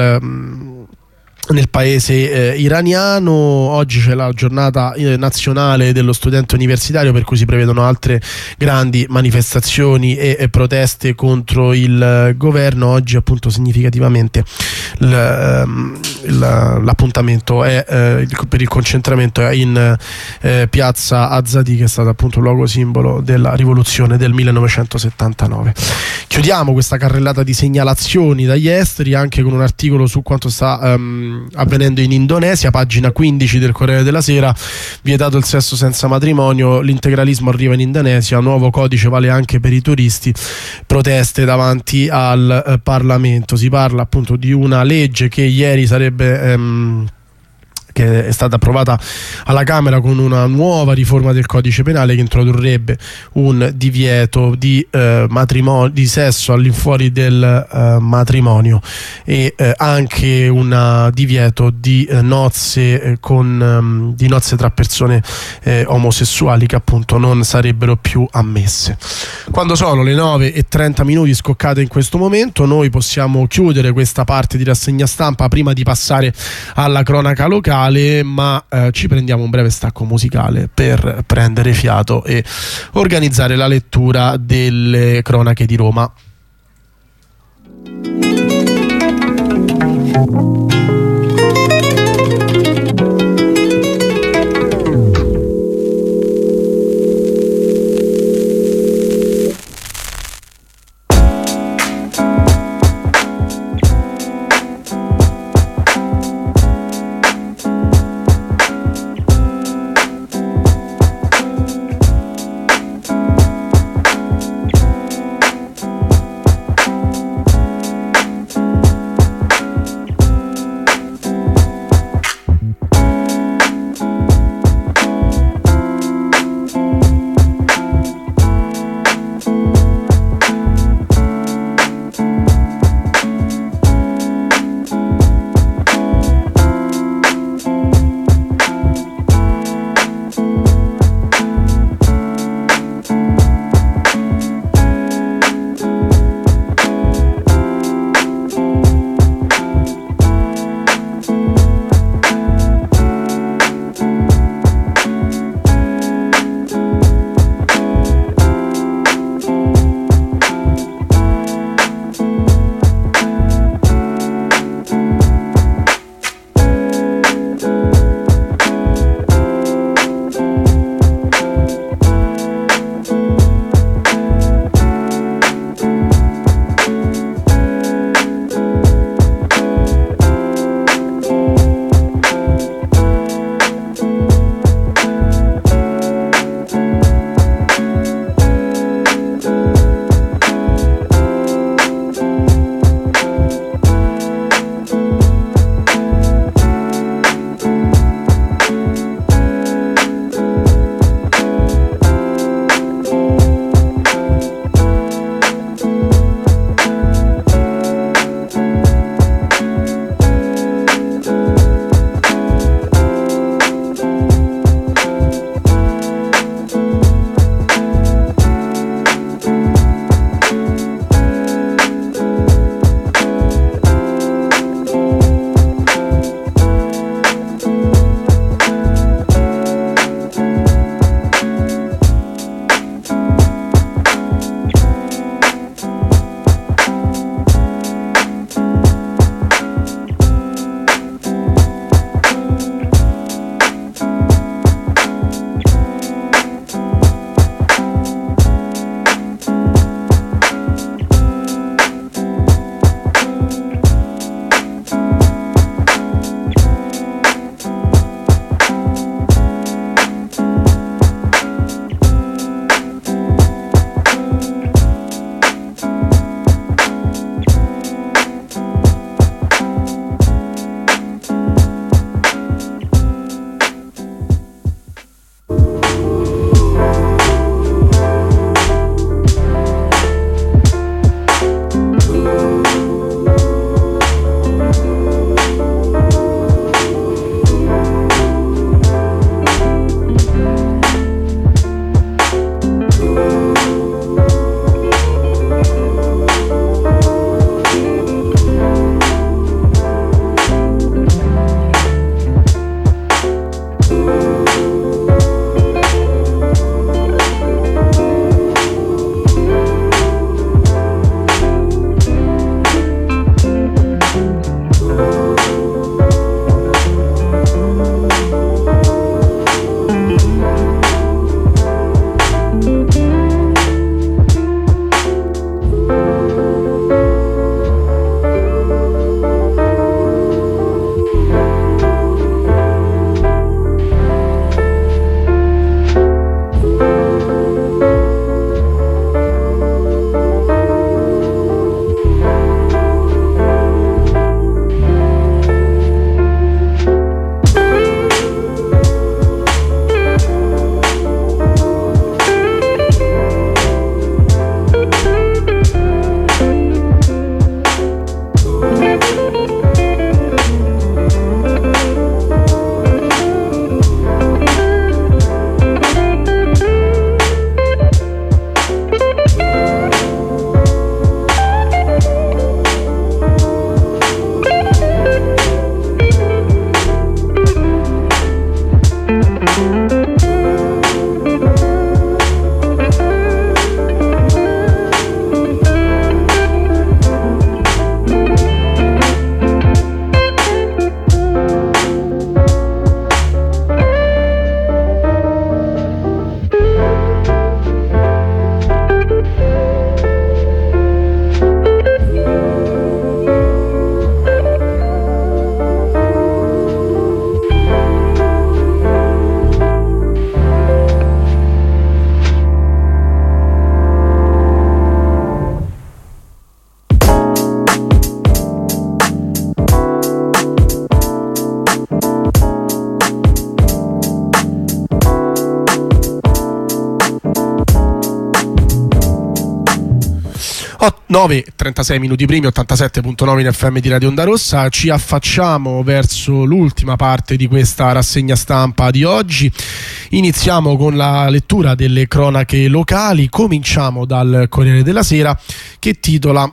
nel, nel paese eh, iraniano. Oggi c'è la giornata eh, nazionale dello studente universitario, per cui si prevedono altre grandi manifestazioni e, e proteste contro il eh, governo. Oggi appunto significativamente l, ehm, l, l'appuntamento è eh, il, per il concentramento è in eh, piazza Azadi, che è stato appunto il luogo simbolo della rivoluzione del millenovecentosettantanove. Chiudiamo questa carrellata di segnalazioni dagli esteri anche con un articolo su quanto sta ehm, avvenendo in Indonesia, pagina quindici del Corriere della Sera. Vietato il sesso senza matrimonio, l'integralismo arriva in Indonesia, nuovo codice vale anche per i turisti, proteste davanti al eh, Parlamento. Si parla appunto di una legge che ieri sarebbe ehm, che è stata approvata alla Camera con una nuova riforma del codice penale che introdurrebbe un divieto di, eh, matrimonio, di sesso all'infuori del eh, matrimonio, e eh, anche un divieto di eh, nozze eh, con um, di nozze tra persone eh, omosessuali, che appunto non sarebbero più ammesse. Quando sono le nove e trenta minuti scoccate in questo momento, noi possiamo chiudere questa parte di rassegna stampa prima di passare alla cronaca locale, ma eh, ci prendiamo un breve stacco musicale per prendere fiato e organizzare la lettura delle cronache di Roma. nove e trentasei minuti primi, ottantasette virgola nove in F M di Radio Onda Rossa. Ci affacciamo verso l'ultima parte di questa rassegna stampa di oggi. Iniziamo con la lettura delle cronache locali. Cominciamo dal Corriere della Sera che titola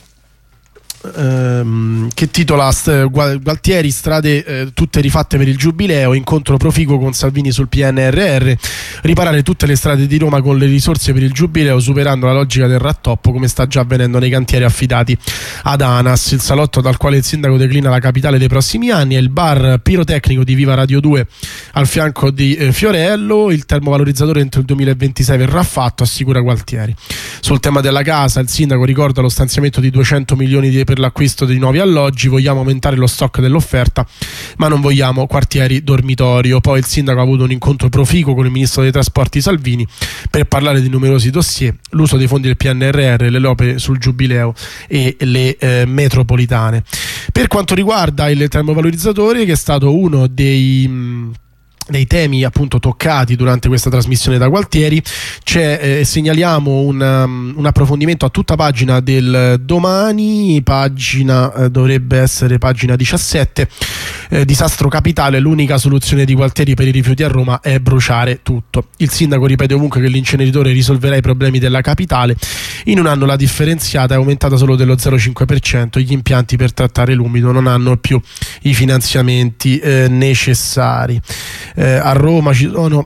Ehm, che titola st- Gualtieri, strade eh, tutte rifatte per il Giubileo, incontro proficuo con Salvini sul P N R R, riparare tutte le strade di Roma con le risorse per il Giubileo, superando la logica del rattoppo come sta già avvenendo nei cantieri affidati ad ANAS. Il salotto dal quale il sindaco declina la capitale dei prossimi anni è il bar pirotecnico di Viva Radio due al fianco di eh, Fiorello. Il termovalorizzatore entro il duemilaventisei verrà fatto, assicura Gualtieri. Sul tema della casa il sindaco ricorda lo stanziamento di duecento milioni di per l'acquisto di nuovi alloggi. Vogliamo aumentare lo stock dell'offerta, ma non vogliamo quartieri dormitorio. Poi il sindaco ha avuto un incontro proficuo con il ministro dei trasporti Salvini per parlare di numerosi dossier: l'uso dei fondi del P N R R, le opere sul Giubileo e le eh, metropolitane. Per quanto riguarda il termovalorizzatore, che è stato uno dei mh, dei temi appunto toccati durante questa trasmissione da Gualtieri, c'è eh, segnaliamo un, um, un approfondimento a tutta pagina del Domani, pagina eh, dovrebbe essere pagina diciassette. Eh, disastro capitale, l'unica soluzione di Gualtieri per i rifiuti a Roma è bruciare tutto. Il sindaco ripete ovunque che l'inceneritore risolverà i problemi della capitale. In un anno la differenziata è aumentata solo dello zero virgola cinque per cento, gli impianti per trattare l'umido non hanno più i finanziamenti eh, necessari. Eh, a Roma ci sono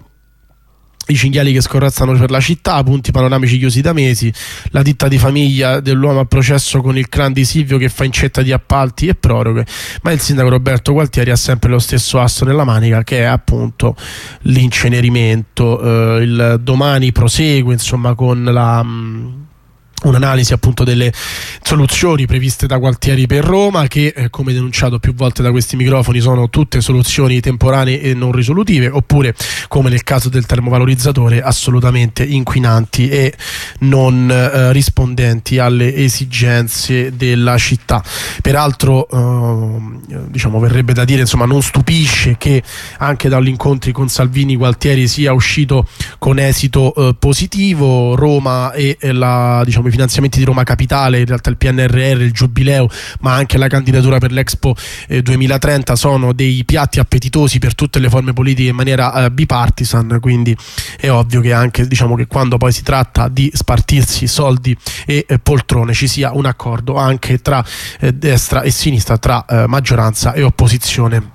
i cinghiali che scorrazzano per la città, punti panoramici chiusi da mesi, la ditta di famiglia dell'uomo a processo con il clan di Silvio che fa incetta di appalti e proroghe, ma il sindaco Roberto Gualtieri ha sempre lo stesso asso nella manica, che è appunto l'incenerimento. Eh, il Domani prosegue insomma con la mh, un'analisi appunto delle soluzioni previste da Gualtieri per Roma, che eh, come denunciato più volte da questi microfoni sono tutte soluzioni temporanee e non risolutive, oppure come nel caso del termovalorizzatore assolutamente inquinanti e non eh, rispondenti alle esigenze della città. Peraltro eh, diciamo verrebbe da dire, insomma, non stupisce che anche dagli incontri con Salvini Gualtieri sia uscito con esito eh, positivo. Roma e eh, la diciamo i finanziamenti di Roma Capitale, in realtà il P N R R, il Giubileo, ma anche la candidatura per l'Expo eh, duemilatrenta sono dei piatti appetitosi per tutte le forme politiche in maniera eh, bipartisan, quindi è ovvio che anche diciamo che quando poi si tratta di spartirsi soldi e eh, poltrone ci sia un accordo anche tra eh, destra e sinistra, tra eh, maggioranza e opposizione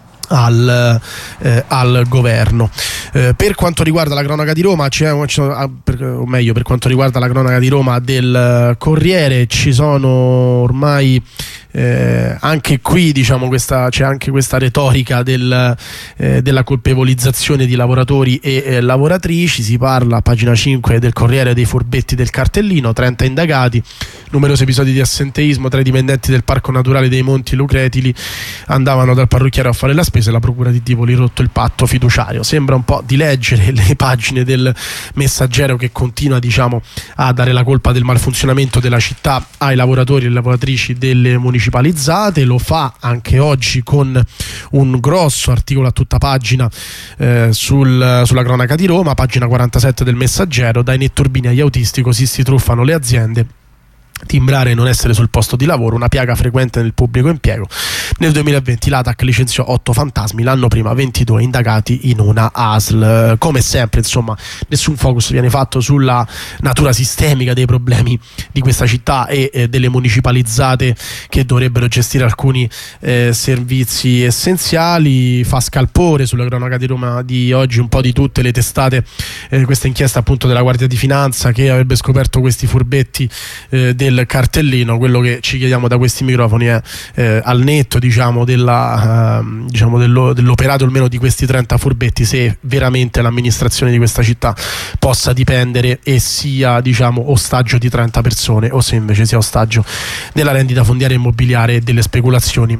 Al, eh, al governo. Eh, per quanto riguarda la cronaca di Roma c'è, c'è, per, o meglio per quanto riguarda la cronaca di Roma del Corriere, ci sono ormai eh, anche qui diciamo questa, c'è anche questa retorica del, eh, della colpevolizzazione di lavoratori e eh, lavoratrici. Si parla a pagina cinque del Corriere dei furbetti del cartellino, trenta indagati, numerosi episodi di assenteismo tra i dipendenti del Parco Naturale dei Monti Lucretili, andavano dal parrucchiere a fare la spesa e la procura di Tivoli rotto il patto fiduciario. Sembra un po' di leggere le pagine del Messaggero, che continua diciamo a dare la colpa del malfunzionamento della città ai lavoratori e lavoratrici delle municipalizzate. Lo fa anche oggi con un grosso articolo a tutta pagina eh, sul, sulla cronaca di Roma, pagina quarantasette del Messaggero: dai netturbini agli autisti, così si truffano le aziende. Timbrare e non essere sul posto di lavoro, una piaga frequente nel pubblico impiego. Nel duemilaventi l'A T A C licenziò otto fantasmi, l'anno prima ventidue indagati in una A S L. Come sempre insomma nessun focus viene fatto sulla natura sistemica dei problemi di questa città e eh, delle municipalizzate che dovrebbero gestire alcuni eh, servizi essenziali. Fa scalpore sulla cronaca di Roma di oggi un po' di tutte le testate eh, questa inchiesta appunto della Guardia di Finanza, che avrebbe scoperto questi furbetti eh, del cartellino. Quello che ci chiediamo da questi microfoni è eh, al netto diciamo della eh, diciamo dello, dell'operato almeno di questi trenta furbetti, se veramente l'amministrazione di questa città possa dipendere e sia diciamo ostaggio di trenta persone, o se invece sia ostaggio della rendita fondiaria immobiliare e delle speculazioni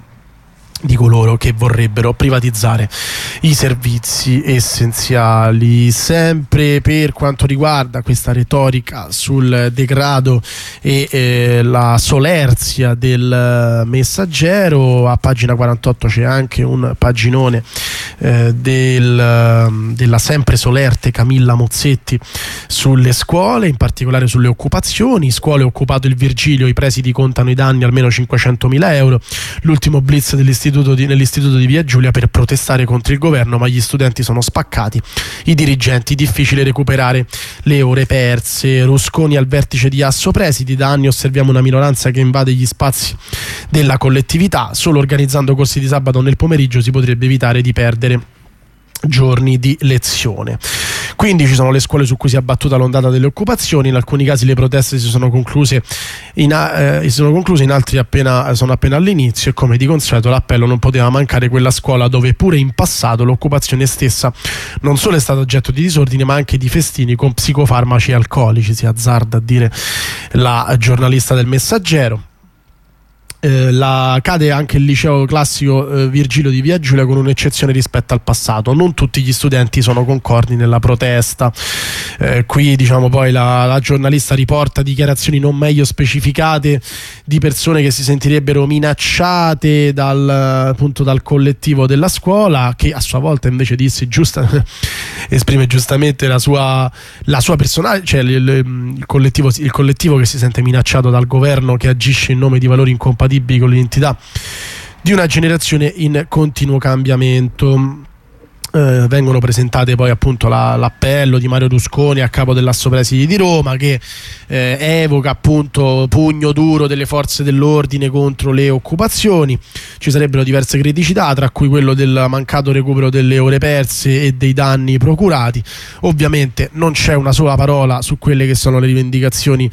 di coloro che vorrebbero privatizzare i servizi essenziali. Sempre per quanto riguarda questa retorica sul degrado e eh, la solerzia del Messaggero, a pagina quarantotto c'è anche un paginone eh, del, della sempre solerte Camilla Mozzetti sulle scuole, in particolare sulle occupazioni. Scuole occupato il Virgilio, i presidi contano i danni almeno cinquecentomila euro. L'ultimo blitz dell'istituto di, nell'istituto di Via Giulia per protestare contro il governo, ma gli studenti sono spaccati, i dirigenti difficile recuperare le ore perse. Rusconi al vertice di Asso Presidi, da anni osserviamo una minoranza che invade gli spazi della collettività, solo organizzando corsi di sabato nel pomeriggio si potrebbe evitare di perdere giorni di lezione. Quindi ci sono le scuole su cui si è abbattuta l'ondata delle occupazioni. In alcuni casi le proteste si sono concluse in, eh, si sono concluse in altri appena, sono appena all'inizio, e come di consueto l'appello non poteva mancare quella scuola dove pure in passato l'occupazione stessa non solo è stata oggetto di disordine ma anche di festini con psicofarmaci e alcolici, si azzarda a dire la giornalista del Messaggero. Eh, la, cade anche il liceo classico eh, Virgilio di Via Giulia, con un'eccezione rispetto al passato. Non tutti gli studenti sono concordi nella protesta. Eh, qui diciamo poi la, la giornalista riporta dichiarazioni non meglio specificate di persone che si sentirebbero minacciate dal, appunto, dal collettivo della scuola, che a sua volta invece disse giusta, esprime giustamente la sua, la sua personale, cioè il, il, il, collettivo, il collettivo che si sente minacciato dal governo che agisce in nome di valori incompatibili con l'identità di una generazione in continuo cambiamento. Eh, vengono presentate poi appunto la, l'appello di Mario Rusconi a capo dell'Asso Presidi di Roma, che eh, evoca appunto pugno duro delle forze dell'ordine contro le occupazioni. Ci sarebbero diverse criticità, tra cui quello del mancato recupero delle ore perse e dei danni procurati. Ovviamente non c'è una sola parola su quelle che sono le rivendicazioni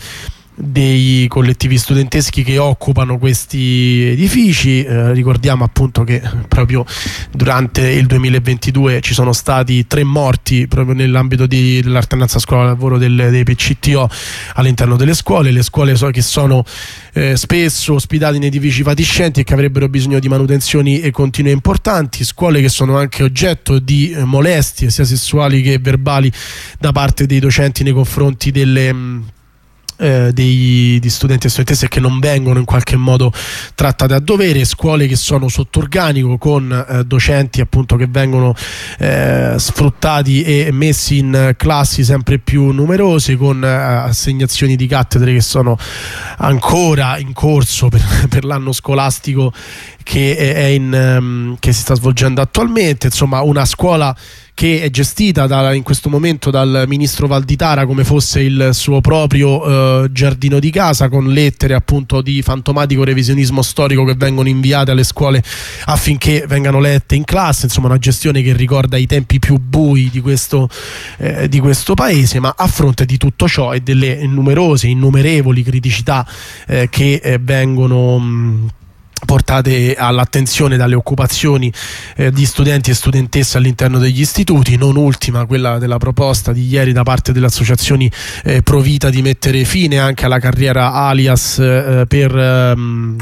dei collettivi studenteschi che occupano questi edifici. Eh, ricordiamo appunto che proprio durante il duemilaventidue ci sono stati tre morti proprio nell'ambito di, dell'alternanza scuola-lavoro del, dei P C T O all'interno delle scuole. Le scuole so, che sono eh, spesso ospitate in edifici fatiscenti e che avrebbero bisogno di manutenzioni e continue importanti, scuole che sono anche oggetto di eh, molestie sia sessuali che verbali da parte dei docenti nei confronti delle mh, Eh, dei, di studenti e studentesse che non vengono in qualche modo trattate a dovere, scuole che sono sotto organico con eh, docenti appunto che vengono eh, sfruttati e messi in classi sempre più numerose, con eh, assegnazioni di cattedre che sono ancora in corso per, per l'anno scolastico che è in, um, che si sta svolgendo attualmente. Insomma, una scuola che è gestita da, in questo momento dal ministro Valditara come fosse il suo proprio uh, giardino di casa, con lettere appunto di fantomatico revisionismo storico che vengono inviate alle scuole affinché vengano lette in classe. Insomma, una gestione che ricorda i tempi più bui di questo, eh, di questo paese. Ma a fronte di tutto ciò e delle numerose, innumerevoli criticità eh, che eh, vengono mh, portate all'attenzione dalle occupazioni eh, di studenti e studentesse all'interno degli istituti, non ultima quella della proposta di ieri da parte delle associazioni eh, Pro Vita di mettere fine anche alla carriera alias eh, per ehm,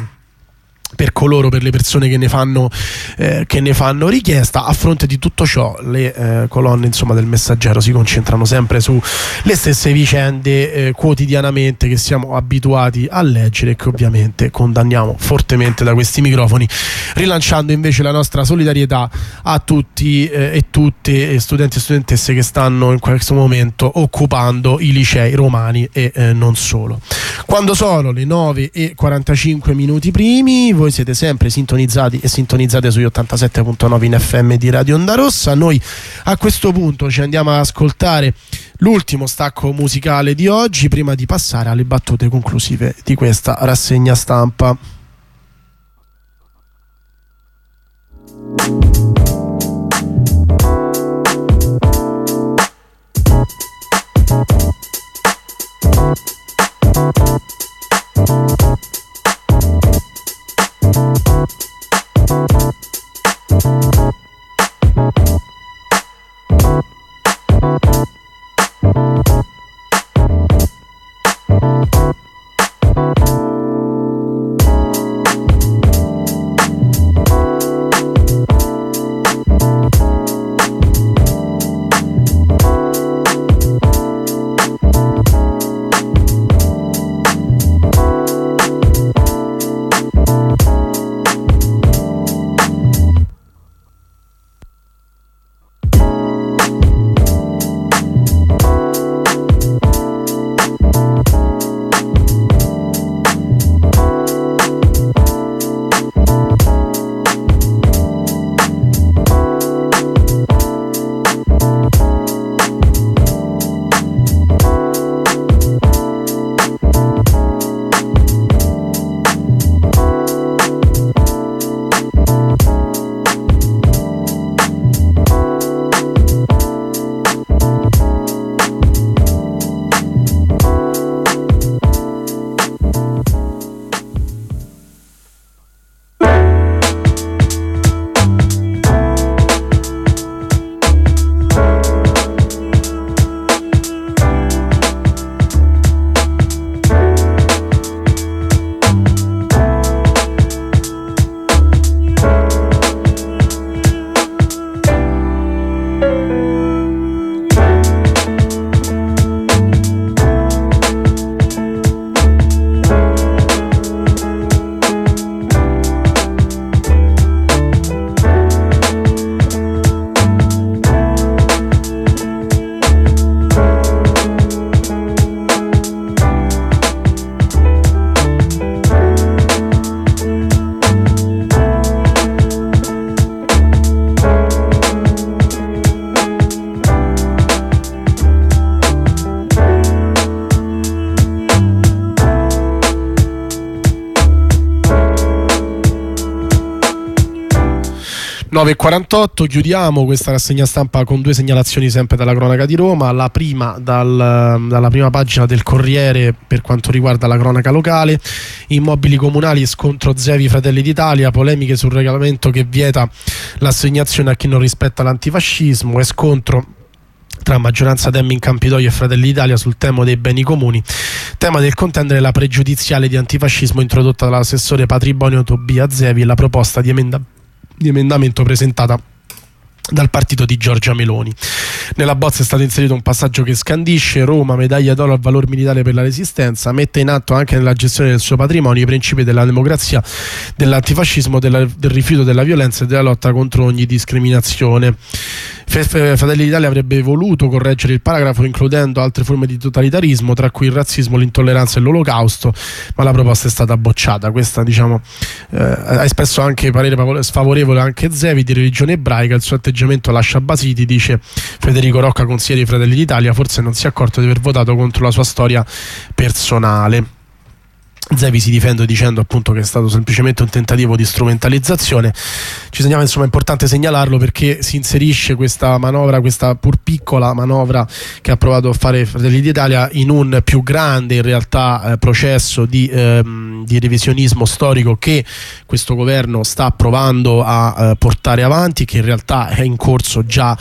per coloro, per le persone che ne fanno eh, che ne fanno richiesta. A fronte di tutto ciò le eh, colonne insomma del Messaggero si concentrano sempre su le stesse vicende eh, quotidianamente che siamo abituati a leggere e che ovviamente condanniamo fortemente da questi microfoni, rilanciando invece la nostra solidarietà a tutti eh, e tutte studenti e studentesse che stanno in questo momento occupando i licei romani e eh, non solo. Quando sono le nove e quarantacinque minuti primi, voi siete sempre sintonizzati e sintonizzate sugli ottantasette virgola nove in F M di Radio Onda Rossa. Noi a questo punto ci andiamo ad ascoltare l'ultimo stacco musicale di oggi prima di passare alle battute conclusive di questa rassegna stampa. nove e quarantotto, chiudiamo questa rassegna stampa con due segnalazioni sempre dalla cronaca di Roma. La prima dal, dalla prima pagina del Corriere per quanto riguarda la cronaca locale: immobili comunali, scontro Zevi Fratelli d'Italia, polemiche sul regolamento che vieta l'assegnazione a chi non rispetta l'antifascismo e scontro tra maggioranza Dem in Campidoglio e Fratelli d'Italia sul tema dei beni comuni. Tema del contendere la pregiudiziale di antifascismo introdotta dall'assessore patrimonio Tobia Zevi e la proposta di, emenda- di emendamento presentata dal partito di Giorgia Meloni. Nella bozza è stato inserito un passaggio che scandisce: Roma, medaglia d'oro al valor militare per la resistenza, mette in atto anche nella gestione del suo patrimonio i principi della democrazia, dell'antifascismo, della, del rifiuto della violenza e della lotta contro ogni discriminazione. Fratelli d'Italia avrebbe voluto correggere il paragrafo includendo altre forme di totalitarismo, tra cui il razzismo, l'intolleranza e l'olocausto, ma la proposta è stata bocciata. Questa, diciamo, eh, ha espresso anche parere sfavorevole anche Zevi, di religione ebraica. Il suo atteggiamento lascia basiti, dice Federico Rocca, consigliere di Fratelli d'Italia, forse non si è accorto di aver votato contro la sua storia personale. Zevi si difende dicendo appunto che è stato semplicemente un tentativo di strumentalizzazione. Ci segnala, insomma, è importante segnalarlo perché si inserisce questa manovra, questa pur piccola manovra che ha provato a fare Fratelli d'Italia, in un più grande in realtà eh, processo di, ehm, di revisionismo storico che questo governo sta provando a eh, portare avanti, che in realtà è in corso già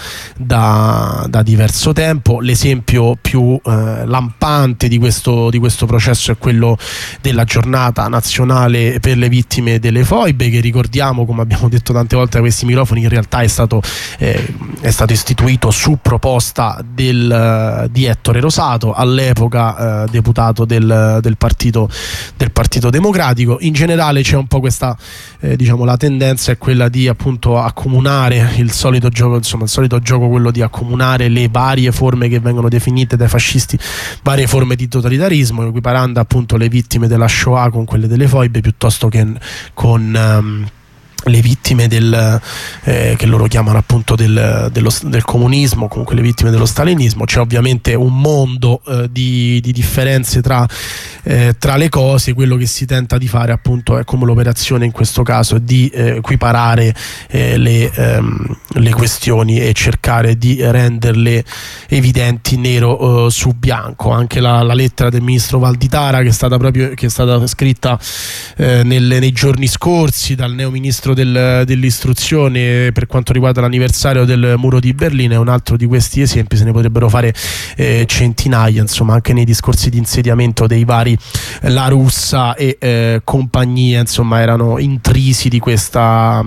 da, da diverso tempo. L'esempio più eh, lampante di questo, di questo processo è quello della la giornata nazionale per le vittime delle foibe, che ricordiamo, come abbiamo detto tante volte a questi microfoni, in realtà è stato, eh, è stato istituito su proposta del, uh, di Ettore Rosato, all'epoca uh, deputato del, del, partito, del Partito Democratico. In generale c'è un po' questa, eh, diciamo, la tendenza è quella di appunto accomunare il solito gioco, insomma il solito gioco quello di accomunare le varie forme che vengono definite dai fascisti, varie forme di totalitarismo, equiparando appunto le vittime della Shoah con quelle delle foibe, piuttosto che con um, le vittime del, eh, che loro chiamano appunto del, dello, del comunismo, comunque le vittime dello stalinismo. C'è ovviamente un mondo eh, di, di differenze tra, eh, tra le cose. Quello che si tenta di fare appunto è, come l'operazione in questo caso, di eh, equiparare eh, le, ehm, le questioni e cercare di renderle evidenti nero eh, su bianco. Anche la, la lettera del ministro Valditara, che è stata proprio che è stata scritta eh, nelle, nei giorni scorsi dal neo ministro Del, dell'istruzione per quanto riguarda l'anniversario del muro di Berlino, è un altro di questi esempi. Se ne potrebbero fare eh, centinaia, insomma, anche nei discorsi di insediamento dei vari La Russa e eh, compagnia, insomma, erano intrisi di questa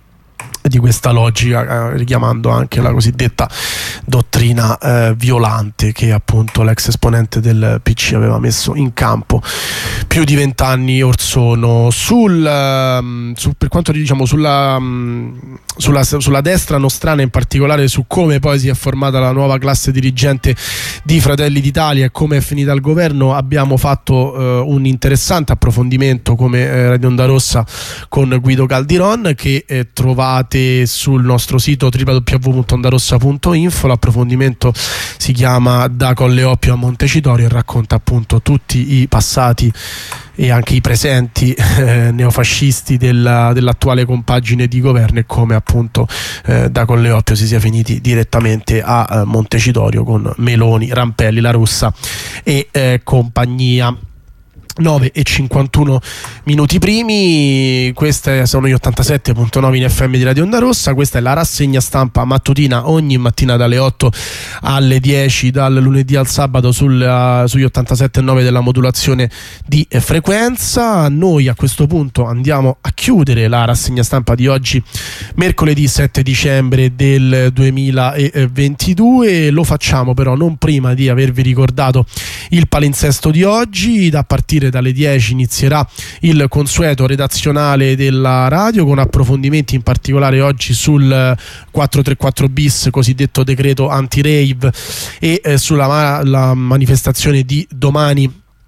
di questa logica, eh, richiamando anche la cosiddetta dottrina eh, violante che appunto l'ex esponente del P C aveva messo in campo più di vent'anni or sono. Sul, um, su, per quanto diciamo sulla, um, sulla, sulla destra nostrana, in particolare su come poi si è formata la nuova classe dirigente di Fratelli d'Italia e come è finita al governo, abbiamo fatto uh, un interessante approfondimento come eh, Radio Onda Rossa con Guido Caldiron, che eh, trovate sul nostro sito w w w punto ondarossa punto info. L'approfondimento si chiama Da Colleoppio a Montecitorio e racconta appunto tutti i passati e anche i presenti eh, neofascisti della, dell'attuale compagine di governo e come appunto eh, da Colleoppio si sia finiti direttamente a eh, Montecitorio con Meloni, Rampelli, La Russa e eh, compagnia. nove e cinquantuno minuti primi, queste sono gli ottantasette virgola nove in F M di Radio Onda Rossa. Questa è la rassegna stampa mattutina ogni mattina dalle otto alle dieci, dal lunedì al sabato sul, uh, sugli ottantasette virgola nove della modulazione di eh, frequenza. Noi a questo punto andiamo a chiudere la rassegna stampa di oggi, mercoledì sette dicembre del duemilaventidue. Lo facciamo però non prima di avervi ricordato il palinsesto di oggi. Da partire dalle dieci inizierà il consueto redazionale della radio con approfondimenti in particolare oggi sul quattrocentotrentaquattro bis, cosiddetto decreto anti-rave, e eh, sulla ma- la manifestazione di domani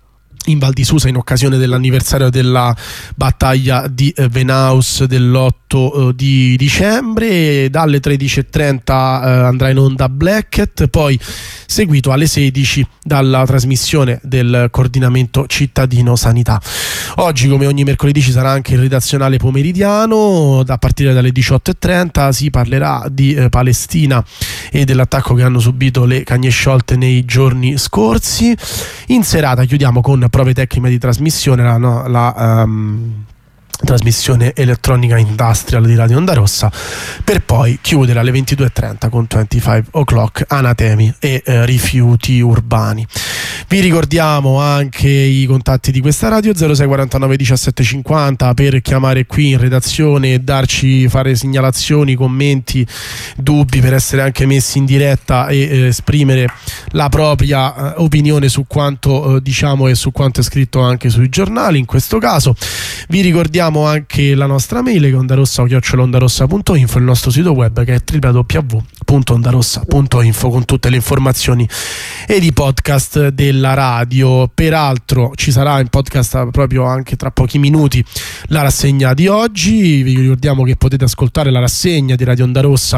in Val di Susa in occasione dell'anniversario della battaglia di eh, Venaus dell'otto eh, di dicembre. Dalle tredici e trenta eh, andrà in onda Blackett, poi seguito alle sedici dalla trasmissione del coordinamento cittadino sanità. Oggi, come ogni mercoledì, ci sarà anche il redazionale pomeridiano. A partire dalle diciotto e trenta si parlerà di eh, Palestina e dell'attacco che hanno subito le Cagne Sciolte nei giorni scorsi. In serata chiudiamo con prove tecniche di trasmissione, la, no, la um, trasmissione elettronica industrial di Radio Onda Rossa, per poi chiudere alle ventidue e trenta con venticinque o'clock Anatemi e eh, rifiuti urbani. Vi ricordiamo anche i contatti di questa radio: zero sei quarantanove diciassette cinquanta per chiamare qui in redazione e darci, fare segnalazioni, commenti, dubbi, per essere anche messi in diretta e eh, esprimere la propria eh, opinione su quanto eh, diciamo e su quanto è scritto anche sui giornali. In questo caso vi ricordiamo anche la nostra mail, che è ondarossa chiocciola ondarossa punto info, il nostro sito web che è w w w punto ondarossa punto info, con tutte le informazioni ed i podcast della radio. Peraltro ci sarà in podcast proprio anche tra pochi minuti la rassegna di oggi. Vi ricordiamo che potete ascoltare la rassegna di Radio Onda Rossa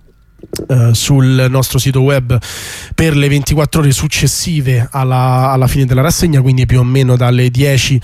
Uh, sul nostro sito web per le ventiquattro ore successive alla, alla fine della rassegna, quindi più o meno dalle dieci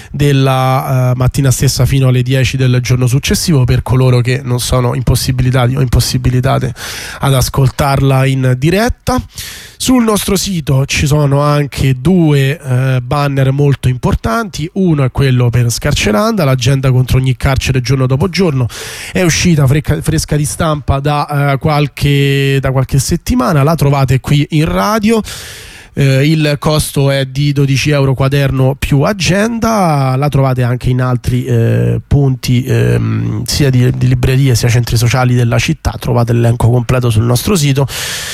della uh, mattina stessa fino alle dieci del giorno successivo, per coloro che non sono impossibilitati o impossibilitate ad ascoltarla in diretta. Sul nostro sito ci sono anche due eh, banner molto importanti. Uno è quello per Scarceranda, l'agenda contro ogni carcere giorno dopo giorno, è uscita fresca, fresca di stampa da, eh, qualche, da qualche settimana, la trovate qui in radio. Eh, il costo è di dodici euro quaderno più agenda, la trovate anche in altri eh, punti ehm, sia di, di librerie sia centri sociali della città. Trovate l'elenco completo sul nostro sito.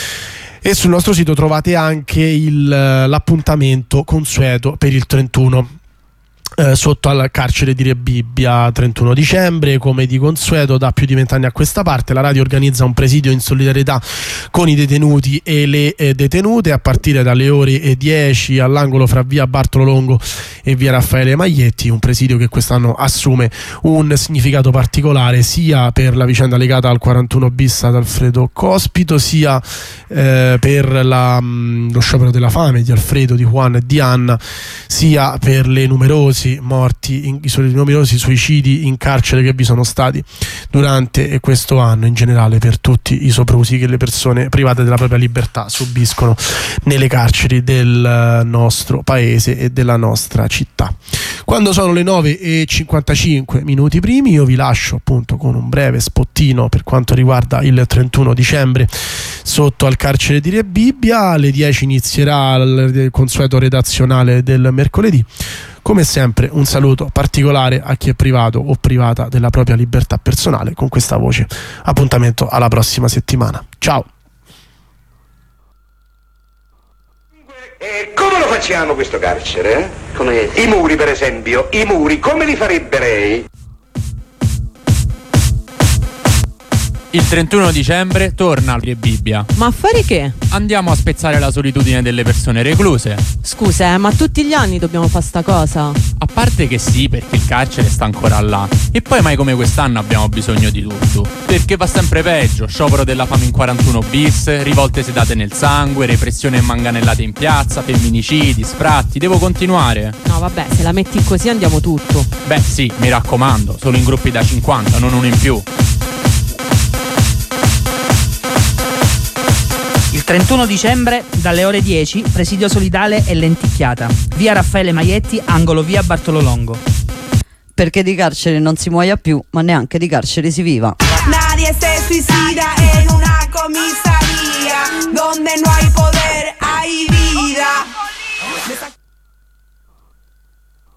E sul nostro sito trovate anche il, l'appuntamento consueto per il trentuno eh, sotto al carcere di Rebibbia, trentuno dicembre. Come di consueto da più di vent'anni a questa parte la radio organizza un presidio in solidarietà con i detenuti e le eh, detenute a partire dalle ore dieci all'angolo fra via Bartolo Longo e via Raffaele Maglietti, un presidio che quest'anno assume un significato particolare sia per la vicenda legata al quarantuno bis ad Alfredo Cospito, sia eh, per la, mh, lo sciopero della fame di Alfredo, di Juan e di Anna, sia per le numerose morti, in, i numerosi suicidi in carcere che vi sono stati durante questo anno, in generale per tutti i soprusi che le persone private della propria libertà subiscono nelle carceri del nostro paese e della nostra città. Quando sono le nove e cinquantacinque minuti primi, io vi lascio appunto con un breve spottino per quanto riguarda il trentuno dicembre sotto al carcere di Rebibbia. Alle dieci inizierà il consueto redazionale del mercoledì. Come sempre un saluto particolare a chi è privato o privata della propria libertà personale con questa voce. Appuntamento alla prossima settimana. Ciao. E come lo facciamo questo carcere? Eh? Come? I muri, per esempio, i muri come li farebbe lei? Il trentuno dicembre torna a Rebibbia. Ma a fare che? Andiamo a spezzare la solitudine delle persone recluse. Scusa, eh, ma tutti gli anni dobbiamo fare sta cosa? A parte che sì, perché il carcere sta ancora là. E poi mai come quest'anno abbiamo bisogno di tutto. Perché va sempre peggio: sciopero della fame in quarantuno bis, rivolte sedate nel sangue, repressione e manganellate in piazza, femminicidi, sfratti. Devo continuare? No vabbè, se la metti così andiamo tutto. Beh sì, mi raccomando, solo in gruppi da cinquanta, non uno in più. Il trentuno dicembre, dalle ore dieci, presidio solidale e lenticchiata. Via Raffaele Maglietti, angolo via Bartolo Longo. Perché di carcere non si muoia più, ma neanche di carcere si viva. Nadie se suicida en una comisaría donde no hay poder, hay vida.